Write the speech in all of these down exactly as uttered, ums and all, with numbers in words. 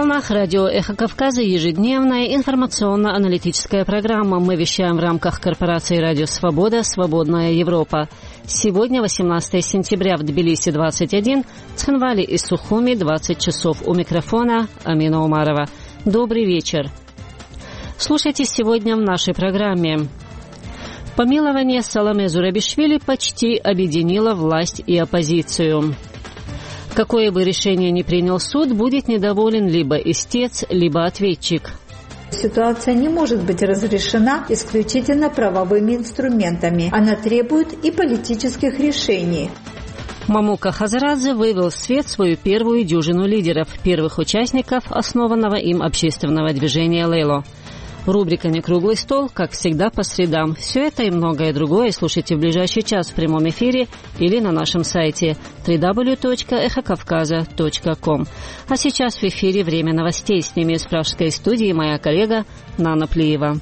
волнах радио «Эхо Кавказа» ежедневная информационно-аналитическая программа. Мы вещаем в рамках корпорации «Радио Свобода. Свободная Европа». Сегодня восемнадцатое сентября в Тбилиси двадцать один, Цхинвале и Сухуми двадцать часов. У микрофона Амина Умарова. Добрый вечер. Слушайте сегодня в нашей программе. Помилование Саломе Зурабишвили почти объединило власть и оппозицию. Какое бы решение ни принял суд, будет недоволен либо истец, либо ответчик. Ситуация не может быть разрешена исключительно правовыми инструментами. Она требует и политических решений. Мамука Хазарадзе вывел в свет свою первую дюжину лидеров, первых участников основанного им общественного движения «Лейло». Рубрика «Некруглый стол», как всегда, по средам. Все это и многое другое слушайте в ближайший час в прямом эфире или на нашем сайте дабл ю дабл ю дабл ю точка эхо кавказа точка ком. А сейчас в эфире время новостей. С ними из пражской студии моя коллега Нана Плиева.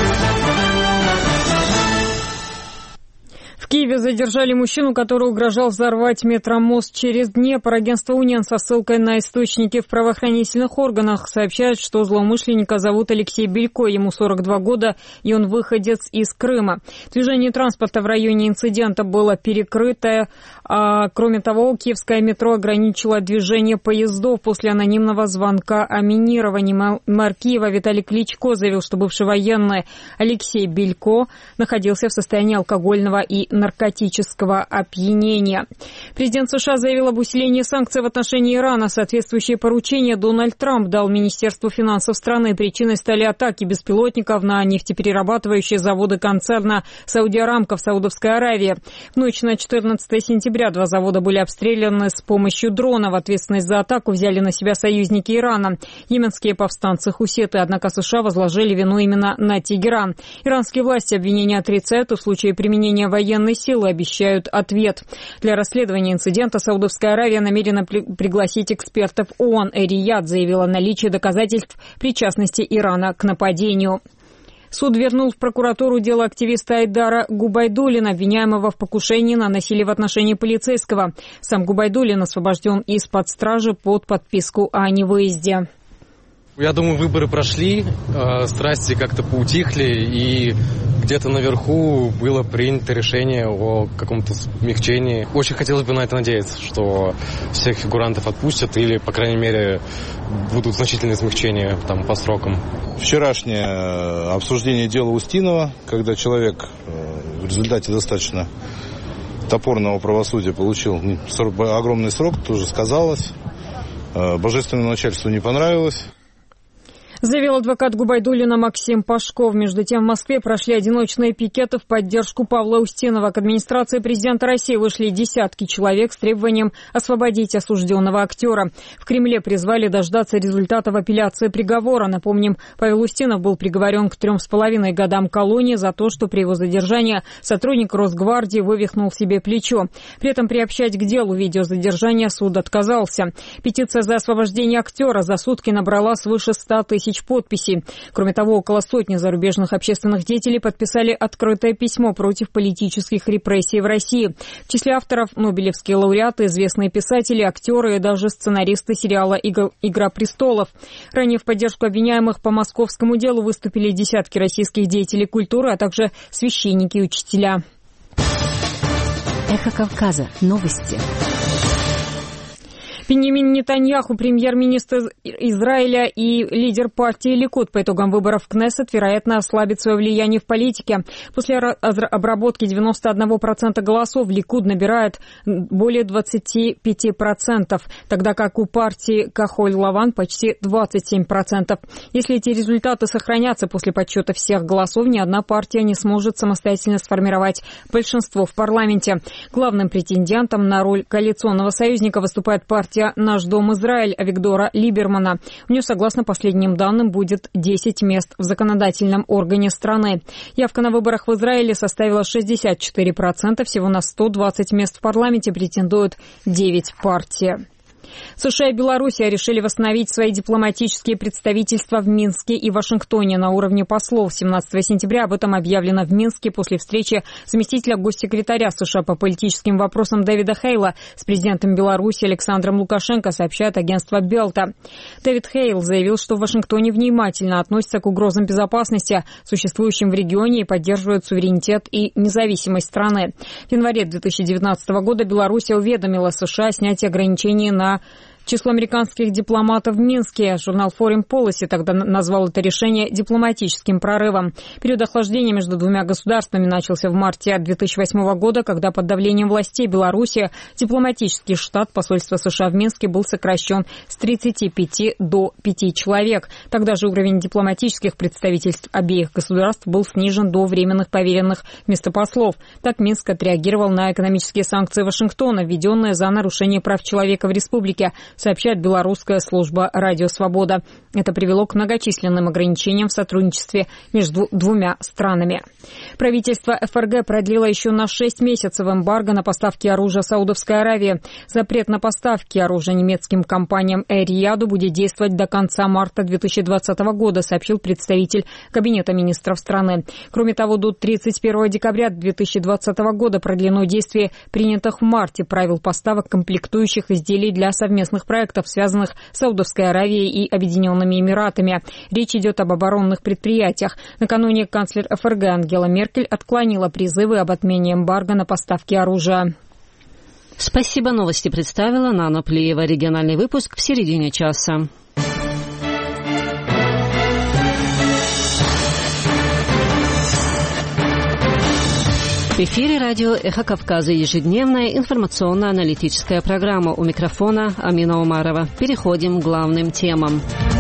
В Киеве задержали мужчину, который угрожал взорвать метромост через Днепр. Агентство «Униан» со ссылкой на источники в правоохранительных органах сообщает, что злоумышленника зовут Алексей Белько, ему сорок два года, и он выходец из Крыма. Движение транспорта в районе инцидента было перекрыто. А, кроме того, киевское метро ограничило движение поездов после анонимного звонка о минировании. Мэр Киева Виталий Кличко заявил, что бывший военный Алексей Белько находился в состоянии алкогольного и наркотического опьянения. Президент США заявил об усилении санкций в отношении Ирана. Соответствующие поручения Дональд Трамп дал Министерству финансов страны. Причиной стали атаки беспилотников на нефтеперерабатывающие заводы концерна «Сауди Арамко» в Саудовской Аравии. В ночь на четырнадцатое сентября два завода были обстреляны с помощью дронов. Ответственность за атаку взяли на себя союзники Ирана. Йеменские повстанцы-хуситы, однако США возложили вину именно на Тегеран. Иранские власти обвинения отрицают, и в случае применения военной силы обещают ответ. Для расследования инцидента Саудовская Аравия намерена при- пригласить экспертов ООН. Эр-Рияд заявила о наличии доказательств причастности Ирана к нападению. Суд вернул в прокуратуру дело активиста Айдара Губайдуллина, обвиняемого в покушении на насилие в отношении полицейского. Сам Губайдуллин освобожден из-под стражи под подписку о невыезде. Я думаю, выборы прошли, э, страсти как-то поутихли, и где-то наверху было принято решение о каком-то смягчении. Очень хотелось бы на это надеяться, что всех фигурантов отпустят или, по крайней мере, будут значительные смягчения там, по срокам. Вчерашнее обсуждение дела Устинова, когда человек в результате достаточно топорного правосудия получил огромный срок, тоже сказалось. Божественному начальству не понравилось. Заявил адвокат Губайдуллина Максим Пашков. Между тем, в Москве прошли одиночные пикеты в поддержку Павла Устинова. К администрации президента России вышли десятки человек с требованием освободить осужденного актера. В Кремле призвали дождаться результатов апелляции приговора. Напомним, Павел Устинов был приговорен к трем с половиной годам колонии за то, что при его задержании сотрудник Росгвардии вывихнул себе плечо. При этом приобщать к делу видеозадержания суд отказался. Петиция за освобождение актера за сутки набрала свыше ста тысяч подписей. Кроме того, около сотни зарубежных общественных деятелей подписали открытое письмо против политических репрессий в России. В числе авторов нобелевские лауреаты, известные писатели, актеры и даже сценаристы сериала «Игра престолов». Ранее в поддержку обвиняемых по московскому делу выступили десятки российских деятелей культуры, а также священники и учителя. Эхо Кавказа. Новости. Биньямин Нетаньяху, премьер-министр Израиля и лидер партии Ликуд, по итогам выборов в Кнессет, вероятно, ослабит свое влияние в политике. После обработки девяноста одного процента голосов Ликуд набирает более двадцати пяти процентов, тогда как у партии Кахоль-Лаван почти двадцать семь процентов. Если эти результаты сохранятся после подсчета всех голосов, ни одна партия не сможет самостоятельно сформировать большинство в парламенте. Главным претендентом на роль коалиционного союзника выступает партия «Наш дом Израиль» Авигдора Либермана. У нее, согласно последним данным, будет десять мест в законодательном органе страны. Явка на выборах в Израиле составила шестьдесят четыре процента. Всего на сто двадцать мест в парламенте претендуют девять партий. США и Белоруссия решили восстановить свои дипломатические представительства в Минске и Вашингтоне на уровне послов. семнадцатого сентября об этом объявлено в Минске после встречи заместителя госсекретаря США по политическим вопросам Дэвида Хейла с президентом Беларуси Александром Лукашенко, сообщает агентство Белта. Дэвид Хейл заявил, что в Вашингтоне внимательно относятся к угрозам безопасности, существующим в регионе, и поддерживают суверенитет и независимость страны. В январе две тысячи девятнадцатого года Белоруссия уведомила США о снятии ограничений на число американских дипломатов в Минске. Журнал Foreign Policy тогда назвал это решение дипломатическим прорывом. Период охлаждения между двумя государствами начался в марте две тысячи восьмого года, когда под давлением властей Беларуси дипломатический штат посольства США в Минске был сокращен с тридцати пяти до пяти человек. Тогда же уровень дипломатических представительств обеих государств был снижен до временных поверенных вместо послов. Так Минск отреагировал на экономические санкции Вашингтона, введенные за нарушение прав человека в республике, сообщает белорусская служба «Радио Свобода». Это привело к многочисленным ограничениям в сотрудничестве между двумя странами. Правительство ФРГ продлило еще на шесть месяцев эмбарго на поставки оружия Саудовской Аравии. Запрет на поставки оружия немецким компаниям «Эр-Рияду» будет действовать до конца марта две тысячи двадцатого года, сообщил представитель Кабинета министров страны. Кроме того, до тридцать первого декабря две тысячи двадцатого года продлено действие принятых в марте правил поставок комплектующих изделий для совместных проектов, связанных с Саудовской Аравией и Объединенными Эмиратами. Речь идет об оборонных предприятиях. Накануне канцлер ФРГ Ангела Меркель отклонила призывы об отмене эмбарго на поставки оружия. Спасибо. Новости представила Нана Плиева. Региональный выпуск в середине часа. В эфире радио «Эхо Кавказа», ежедневная информационно-аналитическая программа. У микрофона Амина Умарова. Переходим к главным темам.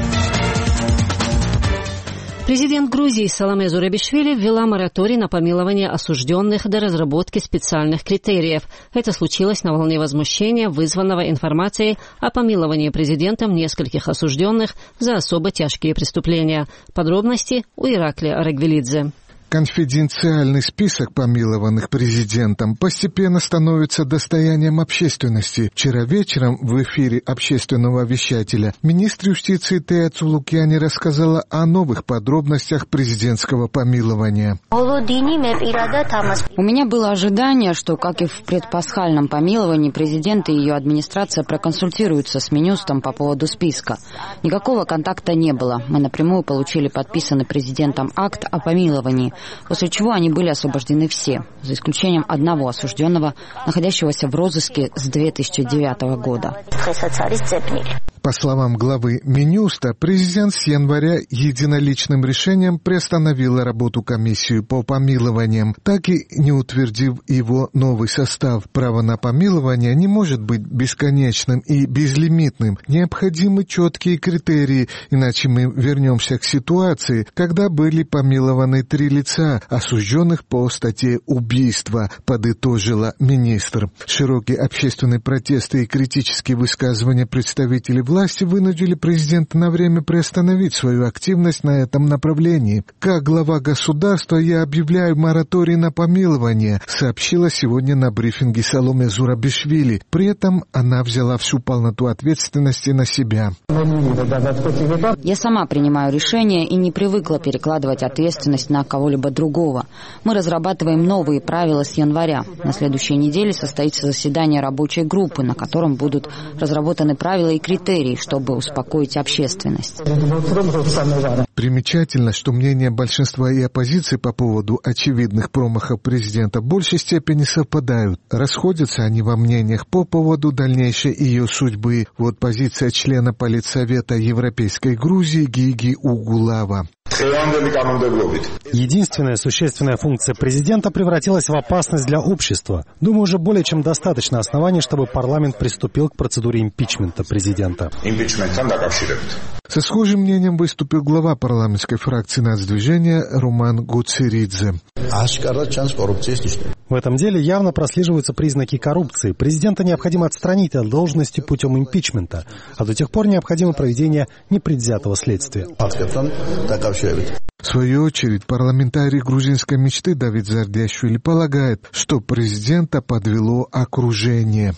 Президент Грузии Саломе Зурабишвили ввела мораторий на помилование осужденных до разработки специальных критериев. Это случилось на волне возмущения, вызванного информацией о помиловании президентом нескольких осужденных за особо тяжкие преступления. Подробности у Иракли Арагвелидзе. Конфиденциальный список помилованных президентом постепенно становится достоянием общественности. Вчера вечером в эфире общественного вещателя министр юстиции Тея Цулукяни рассказала о новых подробностях президентского помилования. У меня было ожидание, что, как и в предпасхальном помиловании, президент и ее администрация проконсультируются с Минюстом по поводу списка. Никакого контакта не было. Мы напрямую получили подписанный президентом акт о помиловании, после чего они были освобождены все, за исключением одного осужденного, находящегося в розыске с две тысячи девятого года. По словам главы Минюста, президент с января единоличным решением приостановила работу комиссии по помилованиям, так и не утвердив его новый состав. Право на помилование не может быть бесконечным и безлимитным. Необходимы четкие критерии, иначе мы вернемся к ситуации, когда были помилованы три лица, осужденных по статье убийства, подытожила министр. Широкие общественные протесты и критические высказывания представителей власти вынудили президента на время приостановить свою активность на этом направлении. Как глава государства я объявляю мораторий на помилование, сообщила сегодня на брифинге Саломе Зурабишвили. При этом она взяла всю полноту ответственности на себя. Я сама принимаю решения и не привыкла перекладывать ответственность на кого-либо другого. Мы разрабатываем новые правила с января. На следующей неделе состоится заседание рабочей группы, на котором будут разработаны правила и критерии, чтобы успокоить общественность. Примечательно, что мнения большинства и оппозиции по поводу очевидных промахов президента в большей степени совпадают. Расходятся они во мнениях по поводу дальнейшей ее судьбы. Вот позиция члена Политсовета Европейской Грузии Гиги Угулава. Единственная существенная функция президента превратилась в опасность для общества. Думаю, уже более чем достаточно оснований, чтобы парламент приступил к процедуре импичмента президента. Со схожим мнением выступил глава парламентской фракции нацдвижения Роман Гуцеридзе. В этом деле явно прослеживаются признаки коррупции. Президента необходимо отстранить от должности путем импичмента, а до тех пор необходимо проведение непредвзятого следствия. В свою очередь, парламентарий грузинской мечты Давид Зардяшвили полагает, что президента подвело окружение.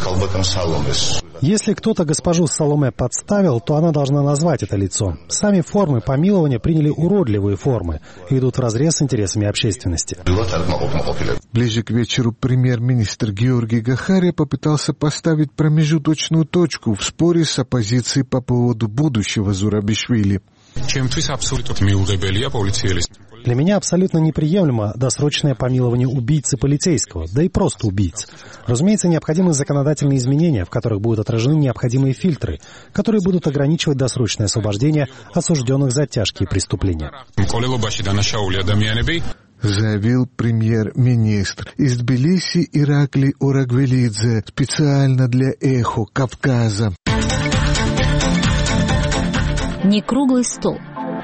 Если кто-то госпожу Саломе подставил, то она должна назвать это лицо. Сами формы помилования приняли уродливые формы и идут вразрез с интересами общественности. Ближе к вечеру премьер-министр Георгий Гахария попытался поставить промежуточную точку в споре с оппозицией по поводу будущего Зурабишвили. Для меня абсолютно неприемлемо досрочное помилование убийцы полицейского, да и просто убийц. Разумеется, необходимы законодательные изменения, в которых будут отражены необходимые фильтры, которые будут ограничивать досрочное освобождение осужденных за тяжкие преступления. Заявил премьер-министр. Из Тбилиси Иракли Орагвелидзе специально для «Эхо Кавказа». Некруглый стол.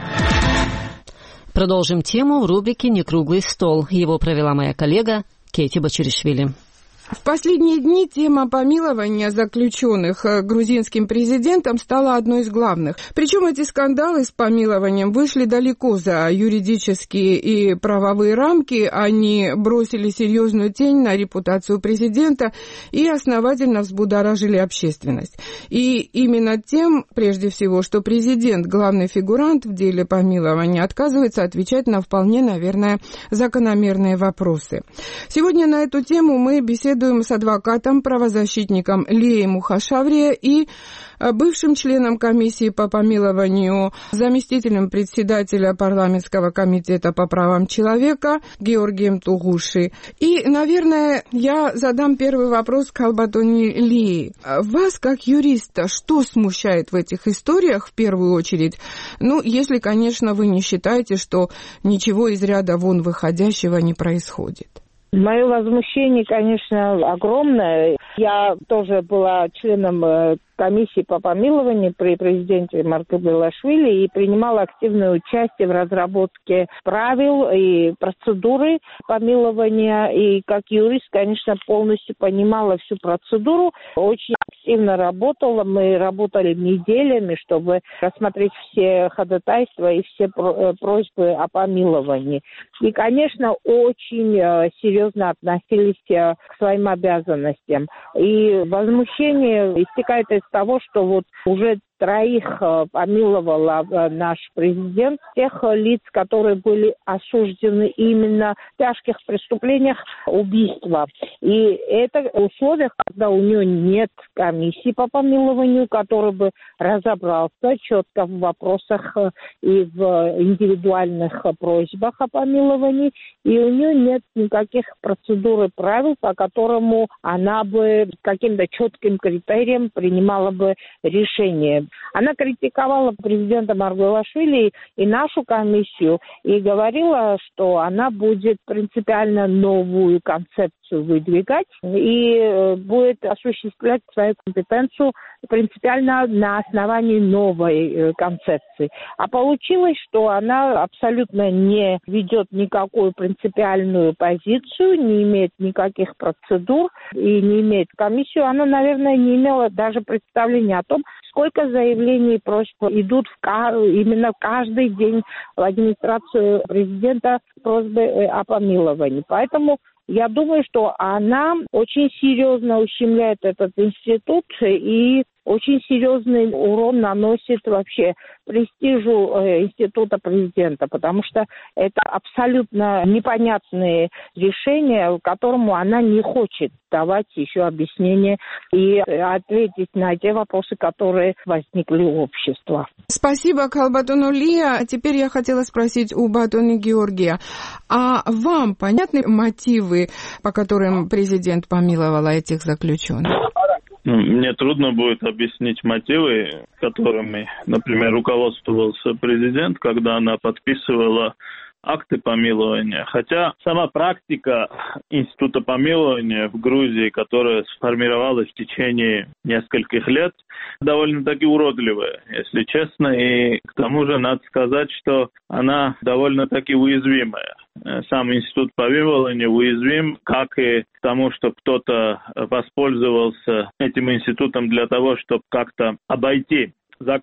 Продолжим тему в рубрике «Некруглый стол». Его провела моя коллега Кейти Бачуришвили. В последние дни тема помилования заключенных грузинским президентом стала одной из главных. Причем эти скандалы с помилованием вышли далеко за юридические и правовые рамки. Они бросили серьезную тень на репутацию президента и основательно взбудоражили общественность. И именно тем, прежде всего, что президент, главный фигурант в деле помилования, отказывается отвечать на вполне, наверное, закономерные вопросы. Сегодня на эту тему мы беседуем с адвокатом, правозащитником Лией Мухашаврия и бывшим членом комиссии по помилованию, заместителем председателя парламентского комитета по правам человека Георгием Тугуши. И, наверное, я задам первый вопрос Калбатоне Лии. Вас, как юриста, что смущает в этих историях в первую очередь? Ну, если, конечно, вы не считаете, что ничего из ряда вон выходящего не происходит. Мое возмущение, конечно, огромное. Я тоже была членом комиссии по помилованию при президенте Маркабелашвили и принимала активное участие в разработке правил и процедуры помилования. И как юрист, конечно, полностью понимала всю процедуру. Очень активно работала. Мы работали неделями, чтобы рассмотреть все ходатайства и все просьбы о помиловании. И, конечно, очень серьезно относились к своим обязанностям. И возмущение истекает из того, что вот уже троих помиловал наш президент, тех лиц, которые были осуждены именно в тяжких преступлениях убийства. И это в условиях, когда у него нет комиссии по помилованию, который бы разобрался четко в вопросах и в индивидуальных просьбах о помиловании, и у нее нет никаких процедур и правил, по которому она бы каким-то четким критерием принимала бы решение. Она критиковала президента Маргулашвили и нашу комиссию и говорила, что она будет принципиально новую концепцию выдвигать и будет осуществлять свою компетенцию принципиально на основании новой концепции. А получилось, что она абсолютно не ведет никакую принципиальную позицию, не имеет никаких процедур и не имеет комиссию. Она, наверное, не имела даже представления о том, сколько заявлений и просьб идут в, именно каждый день в администрацию президента просьбы о помиловании. Поэтому я думаю, что она очень серьезно ущемляет этот институт и очень серьезный урон наносит вообще престижу института президента, потому что это абсолютно непонятные решения, которому она не хочет давать еще объяснение и ответить на те вопросы, которые возникли у общества. Спасибо, Калбатону Лия. Теперь я хотела спросить у Батони Георгия. А вам понятны мотивы, по которым президент помиловал этих заключенных? Мне трудно будет объяснить мотивы, которыми, например, руководствовался президент, когда она подписывала акты помилования. Хотя сама практика института помилования в Грузии, которая сформировалась в течение нескольких лет, довольно-таки уродливая, если честно. И к тому же надо сказать, что она довольно-таки уязвимая. Сам институт помилования уязвим, как и к тому, что кто-то воспользовался этим институтом для того, чтобы как-то обойти закон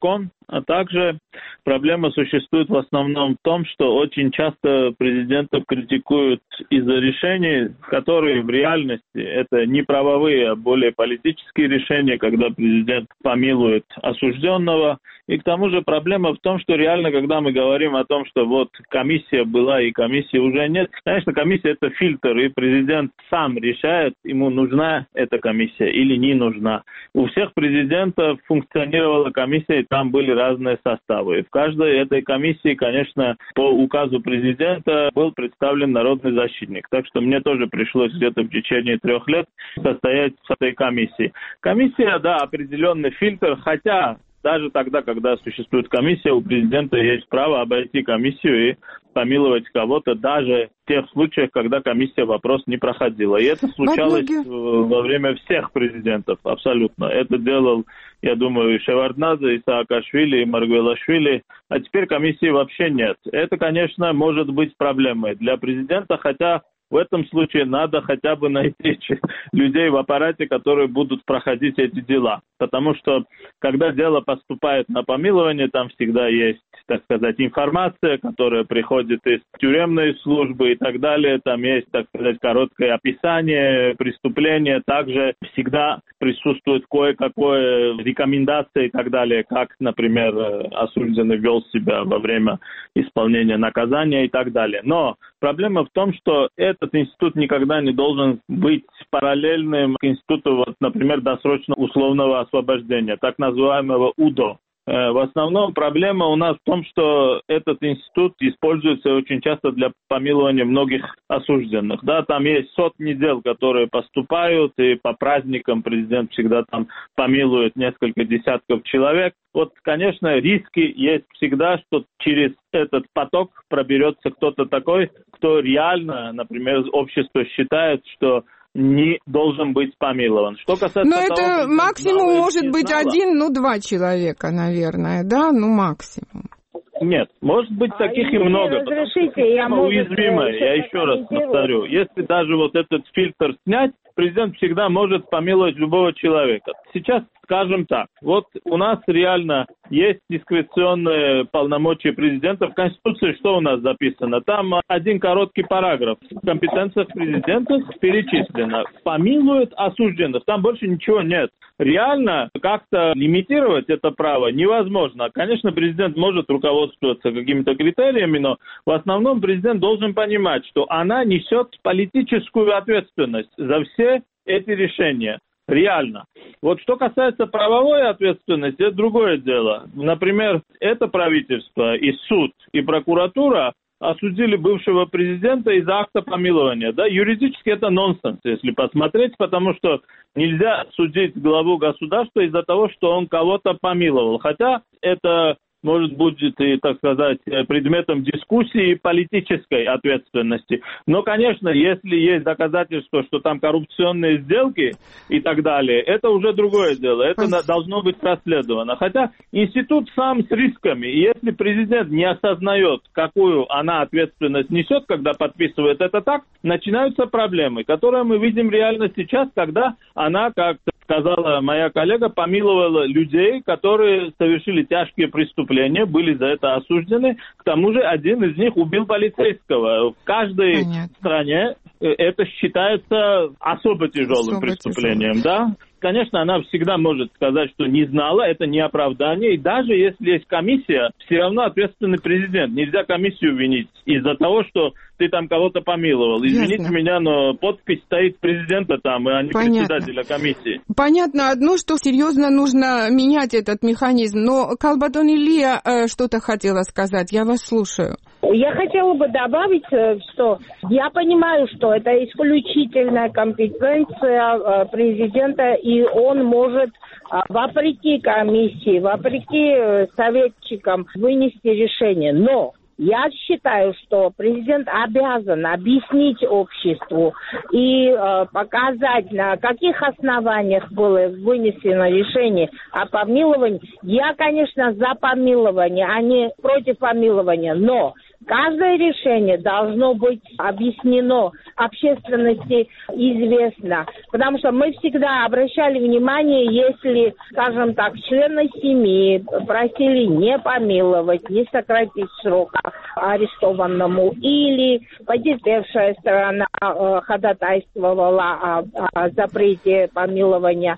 А также проблема существует в основном в том, что очень часто президентов критикуют из-за решений, которые в реальности это не правовые, а более политические решения, когда президент помилует осужденного. И к тому же проблема в том, что реально, когда мы говорим о том, что вот комиссия была и комиссии уже нет, конечно, комиссия это фильтр, и президент сам решает, ему нужна эта комиссия или не нужна. У всех президентов функционировала комиссия, и там были разные составы. И в каждой этой комиссии, конечно, по указу президента был представлен народный защитник. Так что мне тоже пришлось где-то в течение трех лет состоять в этой комиссии. Комиссия, да, определенный фильтр, хотя даже тогда, когда существует комиссия, у президента есть право обойти комиссию и помиловать кого-то, даже в тех случаях, когда комиссия вопрос не проходила. И это случалось во время всех президентов, абсолютно. Это делал, я думаю, и Шеварднадзе, и Саакашвили, и Маргвелашвили. А теперь комиссии вообще нет. Это, конечно, может быть проблемой для президента, хотя в этом случае надо хотя бы найти людей в аппарате, которые будут проходить эти дела. Потому что, когда дело поступает на помилование, там всегда есть, так сказать, информация, которая приходит из тюремной службы и так далее. Там есть, так сказать, короткое описание преступления. Также всегда присутствует кое-какое рекомендация и так далее, как, например, осужденный вел себя во время исполнения наказания и так далее. Но проблема в том, что этот институт никогда не должен быть параллельным к институту, вот, например, досрочно условного освобождения, так называемого УДО. В основном проблема у нас в том, что этот институт используется очень часто для помилования многих осужденных. Да, там есть сотни дел, которые поступают, и по праздникам президент всегда там помилует несколько десятков человек. Вот, конечно, риски есть всегда, что через этот поток проберется кто-то такой, кто реально, например, общество считает, что не должен быть помилован. Что касается Но того, это максимум знала, может быть знала, один, ну два человека, наверное, да, ну максимум. Нет, может быть А таких и много. Разрешите, я могу уязвимая, я еще раз повторю. Если даже вот этот фильтр снять, президент всегда может помиловать любого человека. Сейчас скажем так, вот у нас реально есть дискреционные полномочия президента. В Конституции что у нас записано? Там один короткий параграф. В компетенциях президента перечислено. Помилует осужденных. Там больше ничего нет. Реально как-то лимитировать это право невозможно. Конечно, президент может руководствоваться какими-то критериями, но в основном президент должен понимать, что она несет политическую ответственность за все эти решения. Реально. Вот что касается правовой ответственности, это другое дело. Например, это правительство и суд, и прокуратура осудили бывшего президента из-за акта помилования. Да, юридически это нонсенс, если посмотреть, потому что нельзя судить главу государства из-за того, что он кого-то помиловал. Хотя это может будет и, так сказать, предметом дискуссии и политической ответственности. Но, конечно, если есть доказательства, что там коррупционные сделки и так далее, это уже другое дело. Это должно быть расследовано. Хотя институт сам с рисками. И если президент не осознает, какую она ответственность несет, когда подписывает этот акт, начинаются проблемы, которые мы видим реально сейчас, когда она, как сказала моя коллега, помиловала людей, которые совершили тяжкие преступления, были за это осуждены. К тому же один из них убил полицейского. В каждой Понятно. стране это считается особо тяжелым особо преступлением, тяжелым. да? Конечно, она всегда может сказать, что не знала, это не оправдание. И даже если есть комиссия, все равно ответственный президент. Нельзя комиссию винить из-за того, что ты там кого-то помиловал. Извините Ясно. меня, но подпись стоит президента там, а не Понятно. председателя комиссии. Понятно одно, что серьезно нужно менять этот механизм. Но Калбатон Илья э, что-то хотела сказать. Я вас слушаю. Я хотела бы добавить, что я понимаю, что это исключительная компетенция президента, и он может вопреки комиссии, вопреки советчикам вынести решение. Но я считаю, что президент обязан объяснить обществу и э, показать, на каких основаниях было вынесено решение о помиловании. Я, конечно, за помилование, а не против помилования, но каждое решение должно быть объяснено, общественности известно. Потому что мы всегда обращали внимание, если, скажем так, члены семьи просили не помиловать, не сократить срок арестованному, или потерпевшая сторона э, ходатайствовала о, о запрете помилования.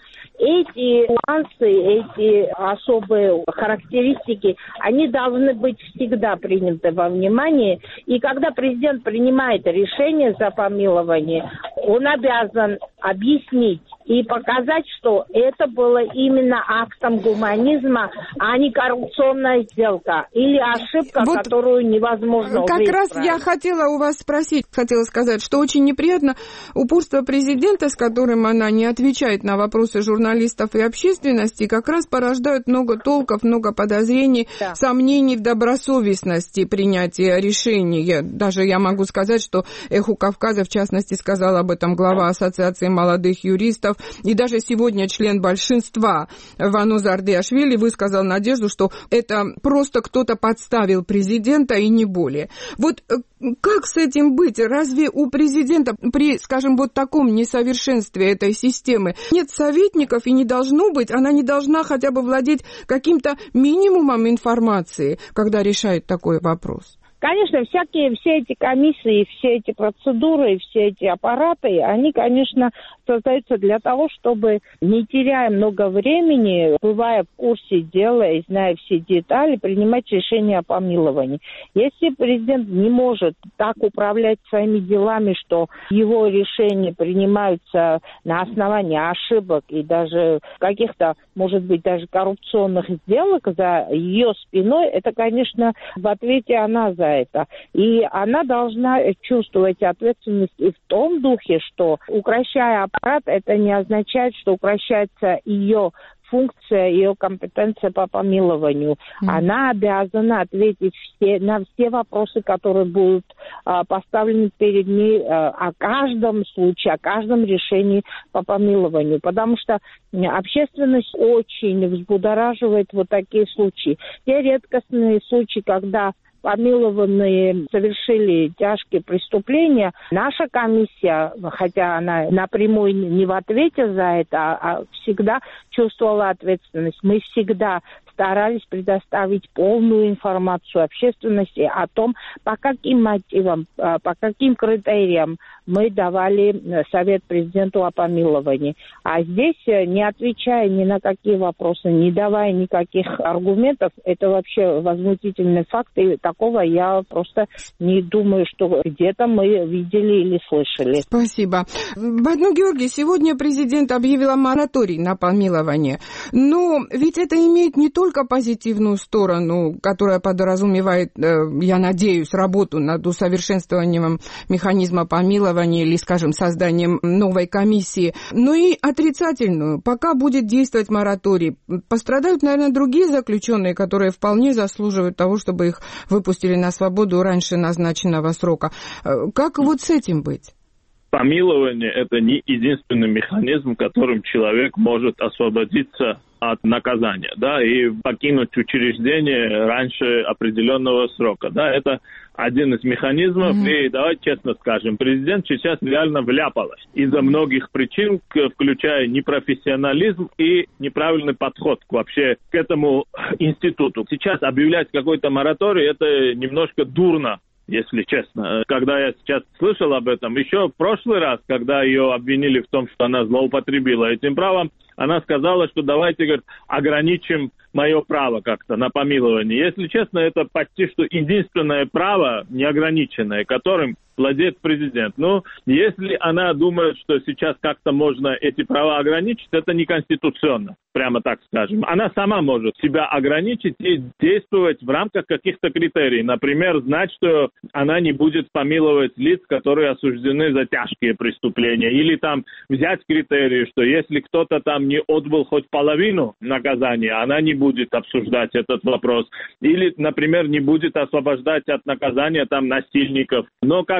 Эти нюансы, эти особые характеристики, они должны быть всегда приняты во внимание. И когда президент принимает решение за помилование, он обязан объяснить и показать, что это было именно актом гуманизма, а не коррупционная сделка или ошибка, вот которую невозможно как уже раз исправить. Я хотела у вас спросить, хотела сказать, что очень неприятно упорство президента, с которым она не отвечает на вопросы журналистов и общественности, как раз порождают много толков, много подозрений, да. сомнений в добросовестности принятия решений. Я, даже я могу сказать, что «Эху Кавказа», в частности, сказал об этом глава Ассоциации молодых юристов, и даже сегодня член большинства Вануз Ардиашвили высказал надежду, что это просто кто-то подставил президента и не более. Вот как с этим быть? Разве у президента при, скажем, вот таком несовершенстве этой системы нет советников и не должно быть, она не должна хотя бы владеть каким-то минимумом информации, когда решает такой вопрос? Конечно, всякие, все эти комиссии, все эти процедуры, все эти аппараты, они, конечно, создаются для того, чтобы, не теряя много времени, бывая в курсе дела и зная все детали, принимать решение о помиловании. Если президент не может так управлять своими делами, что его решения принимаются на основании ошибок и даже каких-то, может быть, даже коррупционных сделок за ее спиной, это, конечно, в ответе она за это. И она должна чувствовать ответственность и в том духе, что, укращая аппарат, это не означает, что укращается ее функция, ее компетенция по помилованию. Mm. Она обязана ответить все, на все вопросы, которые будут а, поставлены перед ней а, о каждом случае, о каждом решении по помилованию. Потому что общественность очень взбудораживает вот такие случаи. Те редкостные случаи, когда помилованные совершили тяжкие преступления, наша комиссия, хотя она напрямую не в ответе за это, а всегда чувствовала ответственность. Мы всегда старались предоставить полную информацию общественности о том, по каким мотивам, по каким критериям мы давали совет президенту о помиловании. А здесь, не отвечая ни на какие вопросы, не давая никаких аргументов, это вообще возмутительный факт, и такого я просто не думаю, что где-то мы видели или слышали. Спасибо. Байдмун Георгий, сегодня президент объявил мораторий на помилование, но ведь это имеет не только позитивную сторону, которая подразумевает, я надеюсь, работу над усовершенствованием механизма помилования или, скажем, созданием новой комиссии, но и отрицательную. Пока будет действовать мораторий, пострадают, наверное, другие заключенные, которые вполне заслуживают того, чтобы их выпустили на свободу раньше назначенного срока. Как вот с этим быть? Помилование – это не единственный механизм, которым человек может освободиться от наказания, да, и покинуть учреждение раньше определенного срока, да, это один из механизмов, mm-hmm. и давайте честно скажем, президент сейчас реально вляпалась из-за многих причин, включая непрофессионализм и неправильный подход вообще к этому институту. Сейчас объявлять какой-то мораторий – это немножко дурно, если честно. Когда я сейчас слышал об этом, еще в прошлый раз, когда ее обвинили в том, что она злоупотребила этим правом, она сказала, что давайте, говорит, ограничим мое право как-то на помилование. Если честно, это почти что единственное право неограниченное, которым владеет президент. Но если она думает, что сейчас как-то можно эти права ограничить, это неконституционно, прямо так скажем. Она сама может себя ограничить и действовать в рамках каких-то критерий. Например, знать, что она не будет помиловать лиц, которые осуждены за тяжкие преступления. Или там взять критерии, что если кто-то там не отбыл хоть половину наказания, она не будет обсуждать этот вопрос. Или, например, не будет освобождать от наказания там насильников. Но, как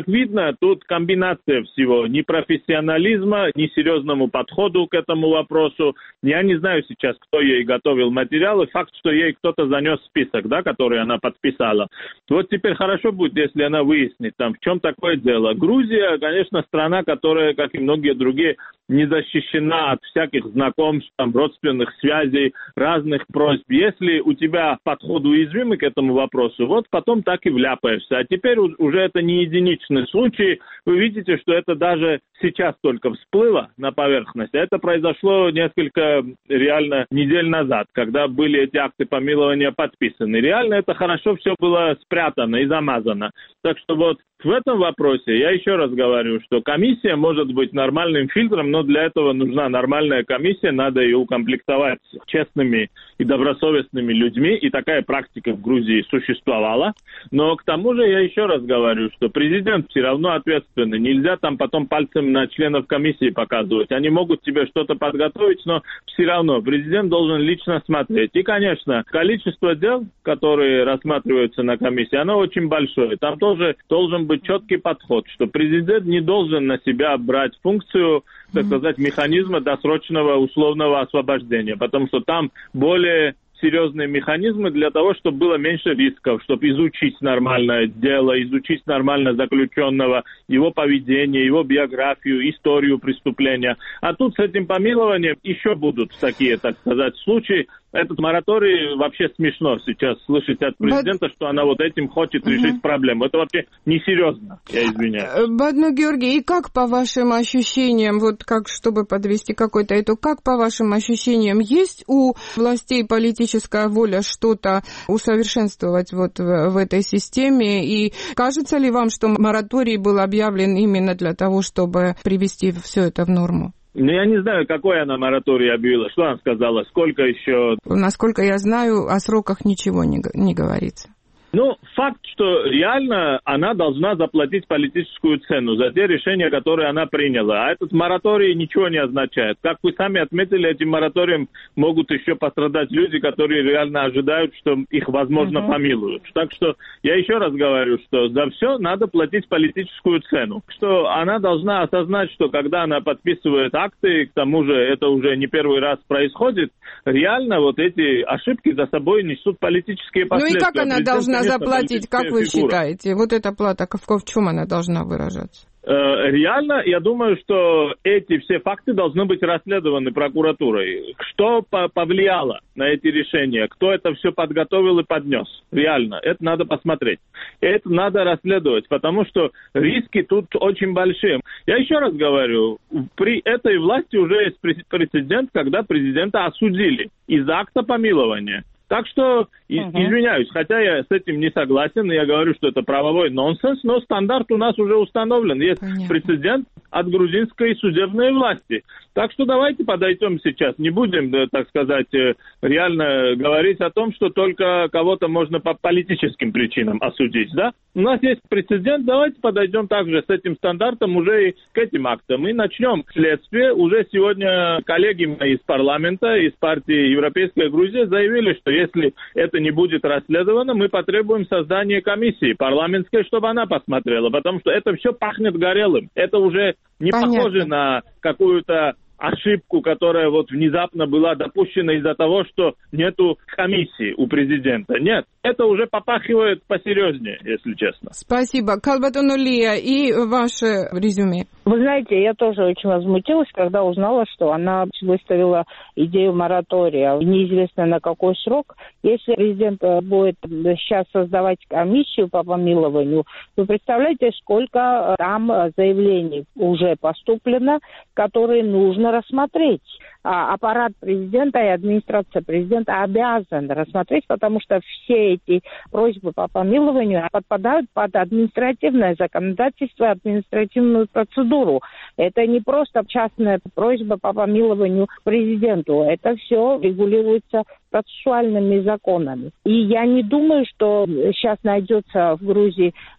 как видно, тут комбинация всего. Ни профессионализма, ни серьезному подходу к этому вопросу. Я не знаю сейчас, кто ей готовил материалы. Факт, что ей кто-то занес список, да, который она подписала. Вот теперь хорошо будет, если она выяснит, там, в чем такое дело. Грузия, конечно, страна, которая, как и многие другие, не защищена от всяких знакомств, там, родственных связей, разных просьб. Если у тебя подход уязвимый к этому вопросу, вот потом так и вляпаешься. А теперь уже это не единичный случай. Вы видите, что это даже сейчас только всплыло на поверхность. Это произошло несколько, реально, недель назад, когда были эти акты помилования подписаны. Реально это хорошо все было спрятано и замазано. Так что вот в этом вопросе я еще раз говорю, что комиссия может быть нормальным фильтром, но для этого нужна нормальная комиссия, надо ее укомплектовать честными и добросовестными людьми, и такая практика в Грузии существовала. Но к тому же я еще раз говорю, что президент все равно ответственный, нельзя там потом пальцем на членов комиссии показывать. Они могут тебе что-то подготовить, но все равно президент должен лично смотреть. И, конечно, количество дел, которые рассматриваются на комиссии, оно очень большое. Там тоже должен быть четкий подход, что президент не должен на себя брать функцию, так сказать, механизма досрочного условного освобождения, потому что там более серьезные механизмы для того, чтобы было меньше рисков, чтобы изучить нормальное дело, изучить нормально заключенного, его поведение, его биографию, историю преступления. А тут с этим помилованием еще будут такие, так сказать, случаи. Этот мораторий вообще смешно сейчас слышать от президента, Бад... что она вот этим хочет решить угу. проблему. Это вообще несерьезно, я извиняюсь. Бадно, Георгий, и как по вашим ощущениям, вот как, чтобы подвести какой-то итог, как по вашим ощущениям, есть у властей политическая воля что-то усовершенствовать вот в, в этой системе? И кажется ли вам, что мораторий был объявлен именно для того, чтобы привести все это в норму? Ну, я не знаю, какой она мораторий объявила. Что она сказала? Сколько еще? Насколько я знаю, о сроках ничего не, не говорится. Ну, факт, что реально она должна заплатить политическую цену за те решения, которые она приняла. А этот мораторий ничего не означает. Как вы сами отметили, этим мораторием могут еще пострадать люди, которые реально ожидают, что их, возможно, uh-huh. помилуют. Так что я еще раз говорю, что за все надо платить политическую цену. Что она должна осознать, что когда она подписывает акты, к тому же это уже не первый раз происходит, реально вот эти ошибки за собой несут политические последствия. Ну и как она должна заплатить, как вы фигура. считаете? Вот эта плата, в чем она должна выражаться? Реально, я думаю, что эти все факты должны быть расследованы прокуратурой. Что повлияло на эти решения? Кто это все подготовил и поднес? Реально, это надо посмотреть. Это надо расследовать, потому что риски тут очень большие. Я еще раз говорю, при этой власти уже есть прецедент, когда президента осудили из-за акта помилования. Так что, uh-huh. извиняюсь, хотя я с этим не согласен, я говорю, что это правовой нонсенс, но стандарт у нас уже установлен. Есть Понятно. прецедент от грузинской судебной власти. Так что давайте подойдем сейчас. Не будем, так сказать, реально говорить о том, что только кого-то можно по политическим причинам осудить, да? У нас есть прецедент, давайте подойдем также с этим стандартом уже и к этим актам. И начнем следствие. Уже сегодня коллеги мои из парламента, из партии Европейская Грузия заявили, что если это не будет расследовано, мы потребуем создания комиссии парламентской, чтобы она посмотрела, потому что это все пахнет горелым. Это уже не Понятно. похоже на какую-то ошибку, которая вот внезапно была допущена из-за того, что нету комиссии у президента. Нет, это уже попахивает посерьезнее, если честно. Спасибо. Калбатон Лия, и ваше резюме. Вы знаете, я тоже очень возмутилась, когда узнала, что она выставила идею моратория. Неизвестно на какой срок. Если президент будет сейчас создавать комиссию по помилованию, вы представляете, сколько там заявлений уже поступлено, которые нужно рассмотреть. А аппарат президента и администрация президента обязан рассмотреть, потому что все эти просьбы по помилованию подпадают под административное законодательство, административную процедуру. Это не просто частная просьба по помилованию президенту. Это все регулируется процессуальными законами. И я не думаю, что сейчас найдется в Грузии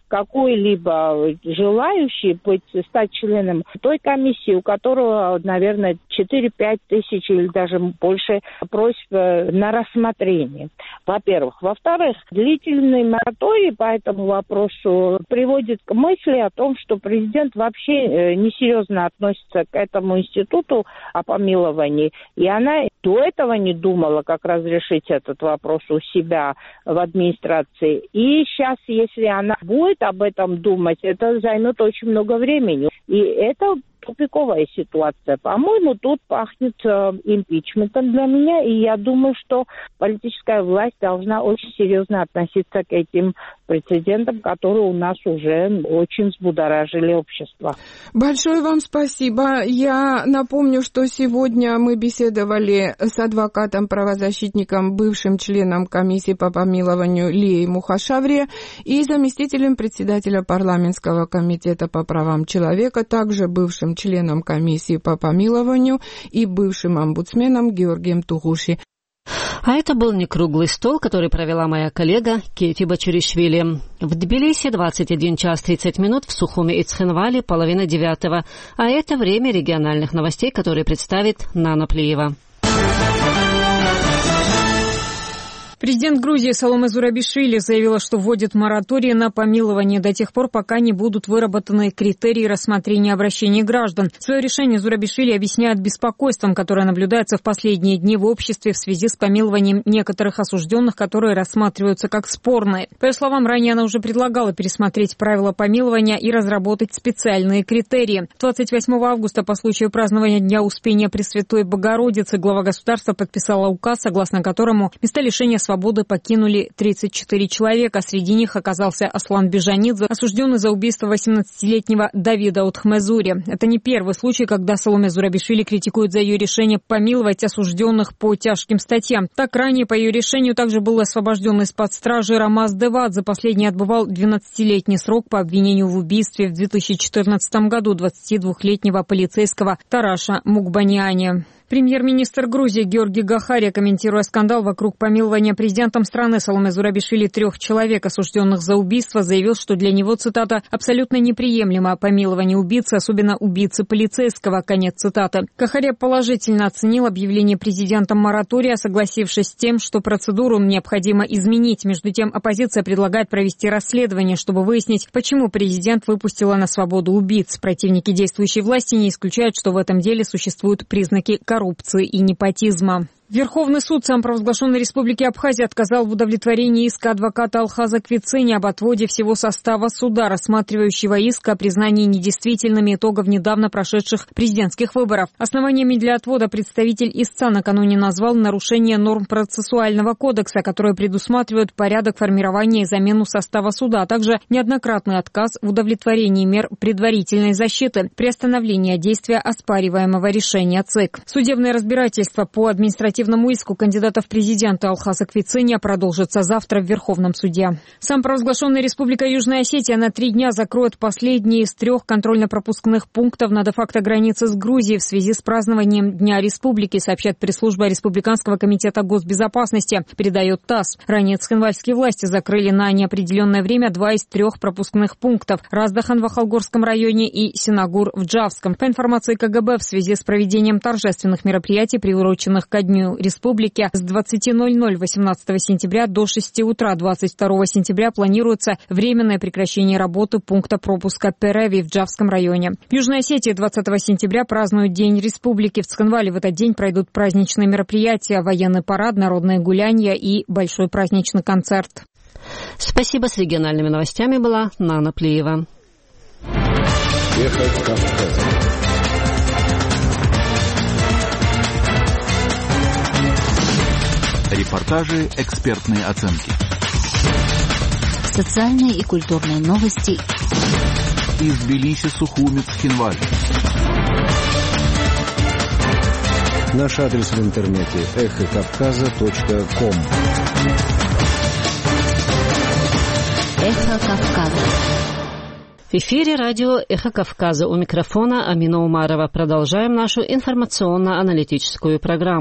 какой-либо желающий быть, стать членом той комиссии, у которого, наверное, четыре-пять тысяч или даже больше просьб на рассмотрение, во-первых. Во-вторых, длительный мораторий по этому вопросу приводит к мысли о том, что президент вообще несерьезно относится к этому институту о помиловании, и она до этого не думала, как разрешить этот вопрос у себя в администрации. И сейчас, если она будет об этом думать, это займет очень много времени. И это тупиковая ситуация. По-моему, тут пахнет э, импичментом для меня, и я думаю, что политическая власть должна очень серьезно относиться к этим прецедентам, которые у нас уже очень взбудоражили общество. Большое вам спасибо. Я напомню, что сегодня мы беседовали с адвокатом-правозащитником, бывшим членом комиссии по помилованию Лией Мухашаври и заместителем председателя парламентского комитета по правам человека, также бывшим членом комиссии по помилованию и бывшим омбудсменом Георгием Тугуши. А это был не круглый стол, который провела моя коллега Кейти Бачуришвили. В Тбилиси двадцать один час тридцать минут, в Сухуми и Цхинвале половина девятого. А это время региональных новостей, которые представит Нана Плиева. Президент Грузии Саломе Зурабишвили заявила, что вводит мораторий на помилование до тех пор, пока не будут выработаны критерии рассмотрения обращений граждан. Свое решение Зурабишвили объясняет беспокойством, которое наблюдается в последние дни в обществе в связи с помилованием некоторых осужденных, которые рассматриваются как спорные. По ее словам, ранее она уже предлагала пересмотреть правила помилования и разработать специальные критерии. двадцать восьмого августа по случаю празднования Дня Успения Пресвятой Богородицы глава государства подписала указ, согласно которому места лишения свободы покинули тридцать четыре человека. Среди них оказался Аслан Бежанидзе, осужденный за убийство восемнадцатилетнего Давида Утхмезури. Это не первый случай, когда Саломе Зурабишвили критикует за ее решение помиловать осужденных по тяжким статьям. Так, ранее по ее решению также был освобожден из-под стражи Рамаз Девадзе. Последний отбывал двенадцатилетний срок по обвинению в убийстве в две тысячи четырнадцатом году двадцатидвухлетнего полицейского Тараша Мукбаниани. Премьер-министр Грузии Георгий Гахария, комментируя скандал вокруг помилования президентом страны Саломе Зурабишвили трех человек, осужденных за убийство, заявил, что для него, цитата, «абсолютно неприемлемо помилование убийцы, особенно убийцы полицейского», конец цитаты. Гахария положительно оценил объявление президентом моратория, согласившись с тем, что процедуру необходимо изменить. Между тем, оппозиция предлагает провести расследование, чтобы выяснить, почему президент выпустила на свободу убийц. Противники действующей власти не исключают, что в этом деле существуют признаки коррупции. коррупции и непотизма. Верховный суд самопровозглашенной Республики Абхазия отказал в удовлетворении иска адвоката Алхаза Квицини об отводе всего состава суда, рассматривающего иск о признании недействительными итогов недавно прошедших президентских выборов. Основаниями для отвода представитель истца накануне назвал нарушение норм процессуального кодекса, которые предусматривают порядок формирования и замену состава суда, а также неоднократный отказ в удовлетворении мер предварительной защиты, приостановления действия оспариваемого решения ЦИК. Судебное разбирательство по административному иску кандидата в президенты Алхаза Квицини продолжится завтра в Верховном суде. Самопровозглашенная Республика Южная Осетия на три дня закроет последний из трех контрольно-пропускных пунктов на де-факто границе с Грузией в связи с празднованием Дня Республики, сообщает пресс-служба Республиканского комитета госбезопасности, передает ТАСС. Ранее цхинвальские власти закрыли на неопределенное время два из трех пропускных пунктов – Раздахан в Ахалгорском районе и Синагур в Джавском. По информации ка гэ бэ, в связи с проведением торжественных мероприятий, приуроченных ко Дню Республики, с двадцати ноль-ноль восемнадцатого сентября до шести утра двадцать второго сентября планируется временное прекращение работы пункта пропуска Переви в Джавском районе. В Южной Осетии двадцатого сентября празднуют День Республики. В Цхинвале в этот день пройдут праздничные мероприятия, военный парад, народные гулянья и большой праздничный концерт. Спасибо. С региональными новостями была Нана Плиева. Эхо Кавказа. Репортажи, экспертные оценки. Социальные и культурные новости. Из Тбилиси, Сухуми, Цхинваль. Наш адрес в интернете эхо кавказа точка ком. Эхо Кавказа. В эфире радио «Эхо Кавказа». У микрофона Амина Умарова. Продолжаем нашу информационно-аналитическую программу.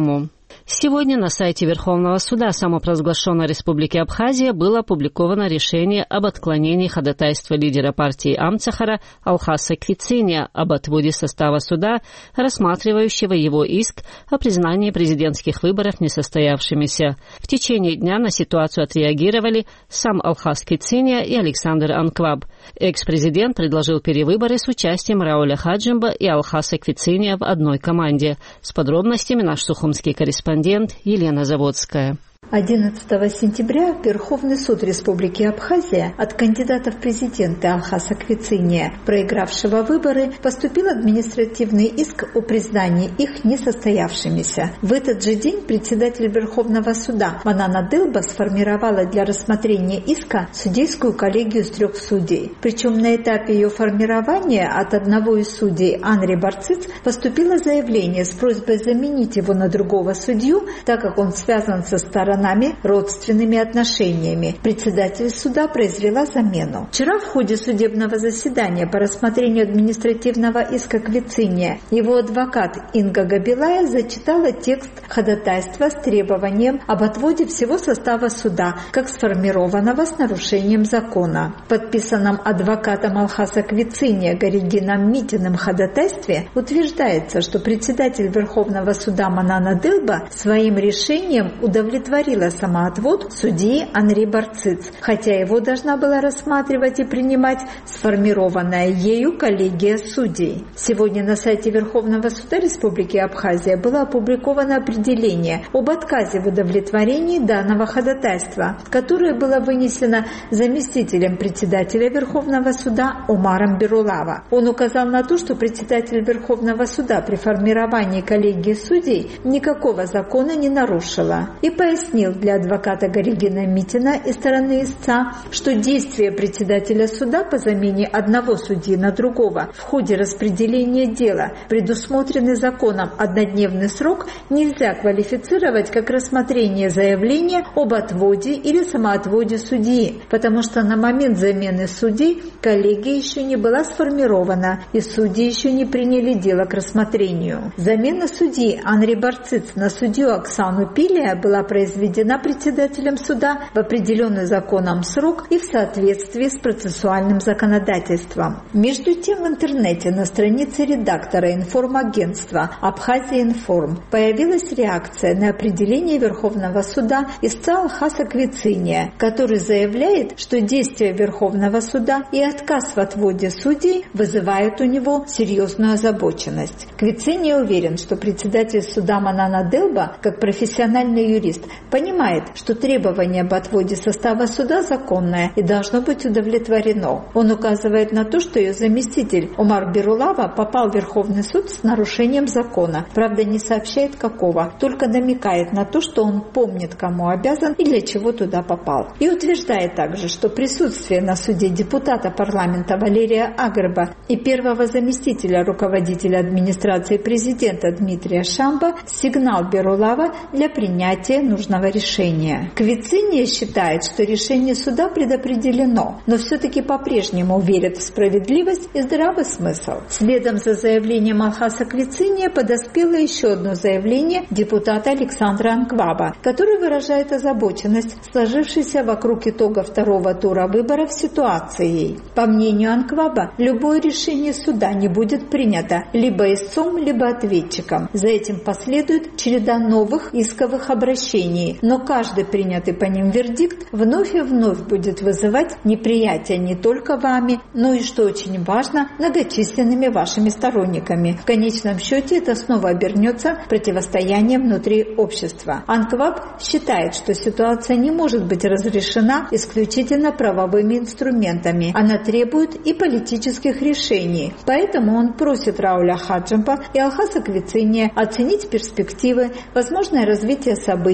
Сегодня на сайте Верховного суда самопровозглашенной Республики Абхазия было опубликовано решение об отклонении ходатайства лидера партии Амцахара Алхаса Квициния об отводе состава суда, рассматривающего его иск о признании президентских выборов несостоявшимися. В течение дня на ситуацию отреагировали сам Алхас Квициния и Александр Анкваб. Экс-президент предложил перевыборы с участием Рауля Хаджимба и Алхаса Квициния в одной команде. С подробностями наш сухумский корреспондент Елена Заводская. одиннадцатого сентября Верховный суд Республики Абхазия от кандидата в президенты Алхаса Квициния, проигравшего выборы, поступил административный иск о признании их несостоявшимися. В этот же день председатель Верховного суда Манана Делба сформировала для рассмотрения иска судейскую коллегию из трех судей. Причем на этапе ее формирования от одного из судей, Анри Барциц, поступило заявление с просьбой заменить его на другого судью, так как он связан со сторонами родственными отношениями. Председатель суда произвела замену. Вчера в ходе судебного заседания по рассмотрению административного иска Квициния его адвокат Инга Габилая зачитала текст ходатайства с требованием об отводе всего состава суда, как сформированного с нарушением закона. В подписанном адвокатом Алхаса Квициния Гаригином Митиным ходатайстве утверждается, что председатель Верховного суда Манана Делба своим решением удовлетворил самоотвод судьи Анри Барциц, хотя его должна была рассматривать и принимать сформированная ею коллегия судей. Сегодня на сайте Верховного суда Республики Абхазия было опубликовано определение об отказе в удовлетворении данного ходатайства, которое было вынесено заместителем председателя Верховного суда Омаром Берулава. Он указал на то, что председатель Верховного суда при формировании коллегии судей никакого закона не нарушила, и пояснил для адвоката Гаригина Митина и стороны истца, что действия председателя суда по замене одного судьи на другого в ходе распределения дела, предусмотренный законом однодневный срок, нельзя квалифицировать как рассмотрение заявления об отводе или самоотводе судьи, потому что на момент замены судей коллегия еще не была сформирована и судьи еще не приняли дело к рассмотрению. Замена судьи Анри Барциц на судью Оксану Пилия была произведена председателем суда в определенный законом срок и в соответствии с процессуальным законодательством. Между тем в интернете на странице редактора информагентства «Абхазия Информ» появилась реакция на определение Верховного суда истца Алхаса Квициния, который заявляет, что действия Верховного суда и отказ в отводе судей вызывают у него серьезную озабоченность. Квициния уверен, что председатель суда Манана Делба, как профессиональный юрист, понимает, что требование об отводе состава суда законное и должно быть удовлетворено. Он указывает на то, что ее заместитель Омар Берулава попал в Верховный суд с нарушением закона. Правда, не сообщает какого, только намекает на то, что он помнит, кому обязан и для чего туда попал. И утверждает также, что присутствие на суде депутата парламента Валерия Агрба и первого заместителя руководителя администрации президента Дмитрия Шамба – сигнал Берулава для принятия нужного решения. Квициния считает, что решение суда предопределено, но все-таки по-прежнему верит в справедливость и здравый смысл. Следом за заявлением Алхаса Квициния подоспело еще одно заявление депутата Александра Анкваба, который выражает озабоченность сложившейся вокруг итога второго тура выборов ситуацией. По мнению Анкваба, любое решение суда не будет принято либо истцом, либо ответчиком. За этим последует череда новых исковых обращений, но каждый принятый по ним вердикт вновь и вновь будет вызывать неприятие не только вами, но и, что очень важно, многочисленными вашими сторонниками. В конечном счете это снова обернется противостоянием внутри общества. Анкваб считает, что ситуация не может быть разрешена исключительно правовыми инструментами. Она требует и политических решений. Поэтому он просит Рауля Хаджимба и Алхаса Квициния оценить перспективы, возможное развитие событий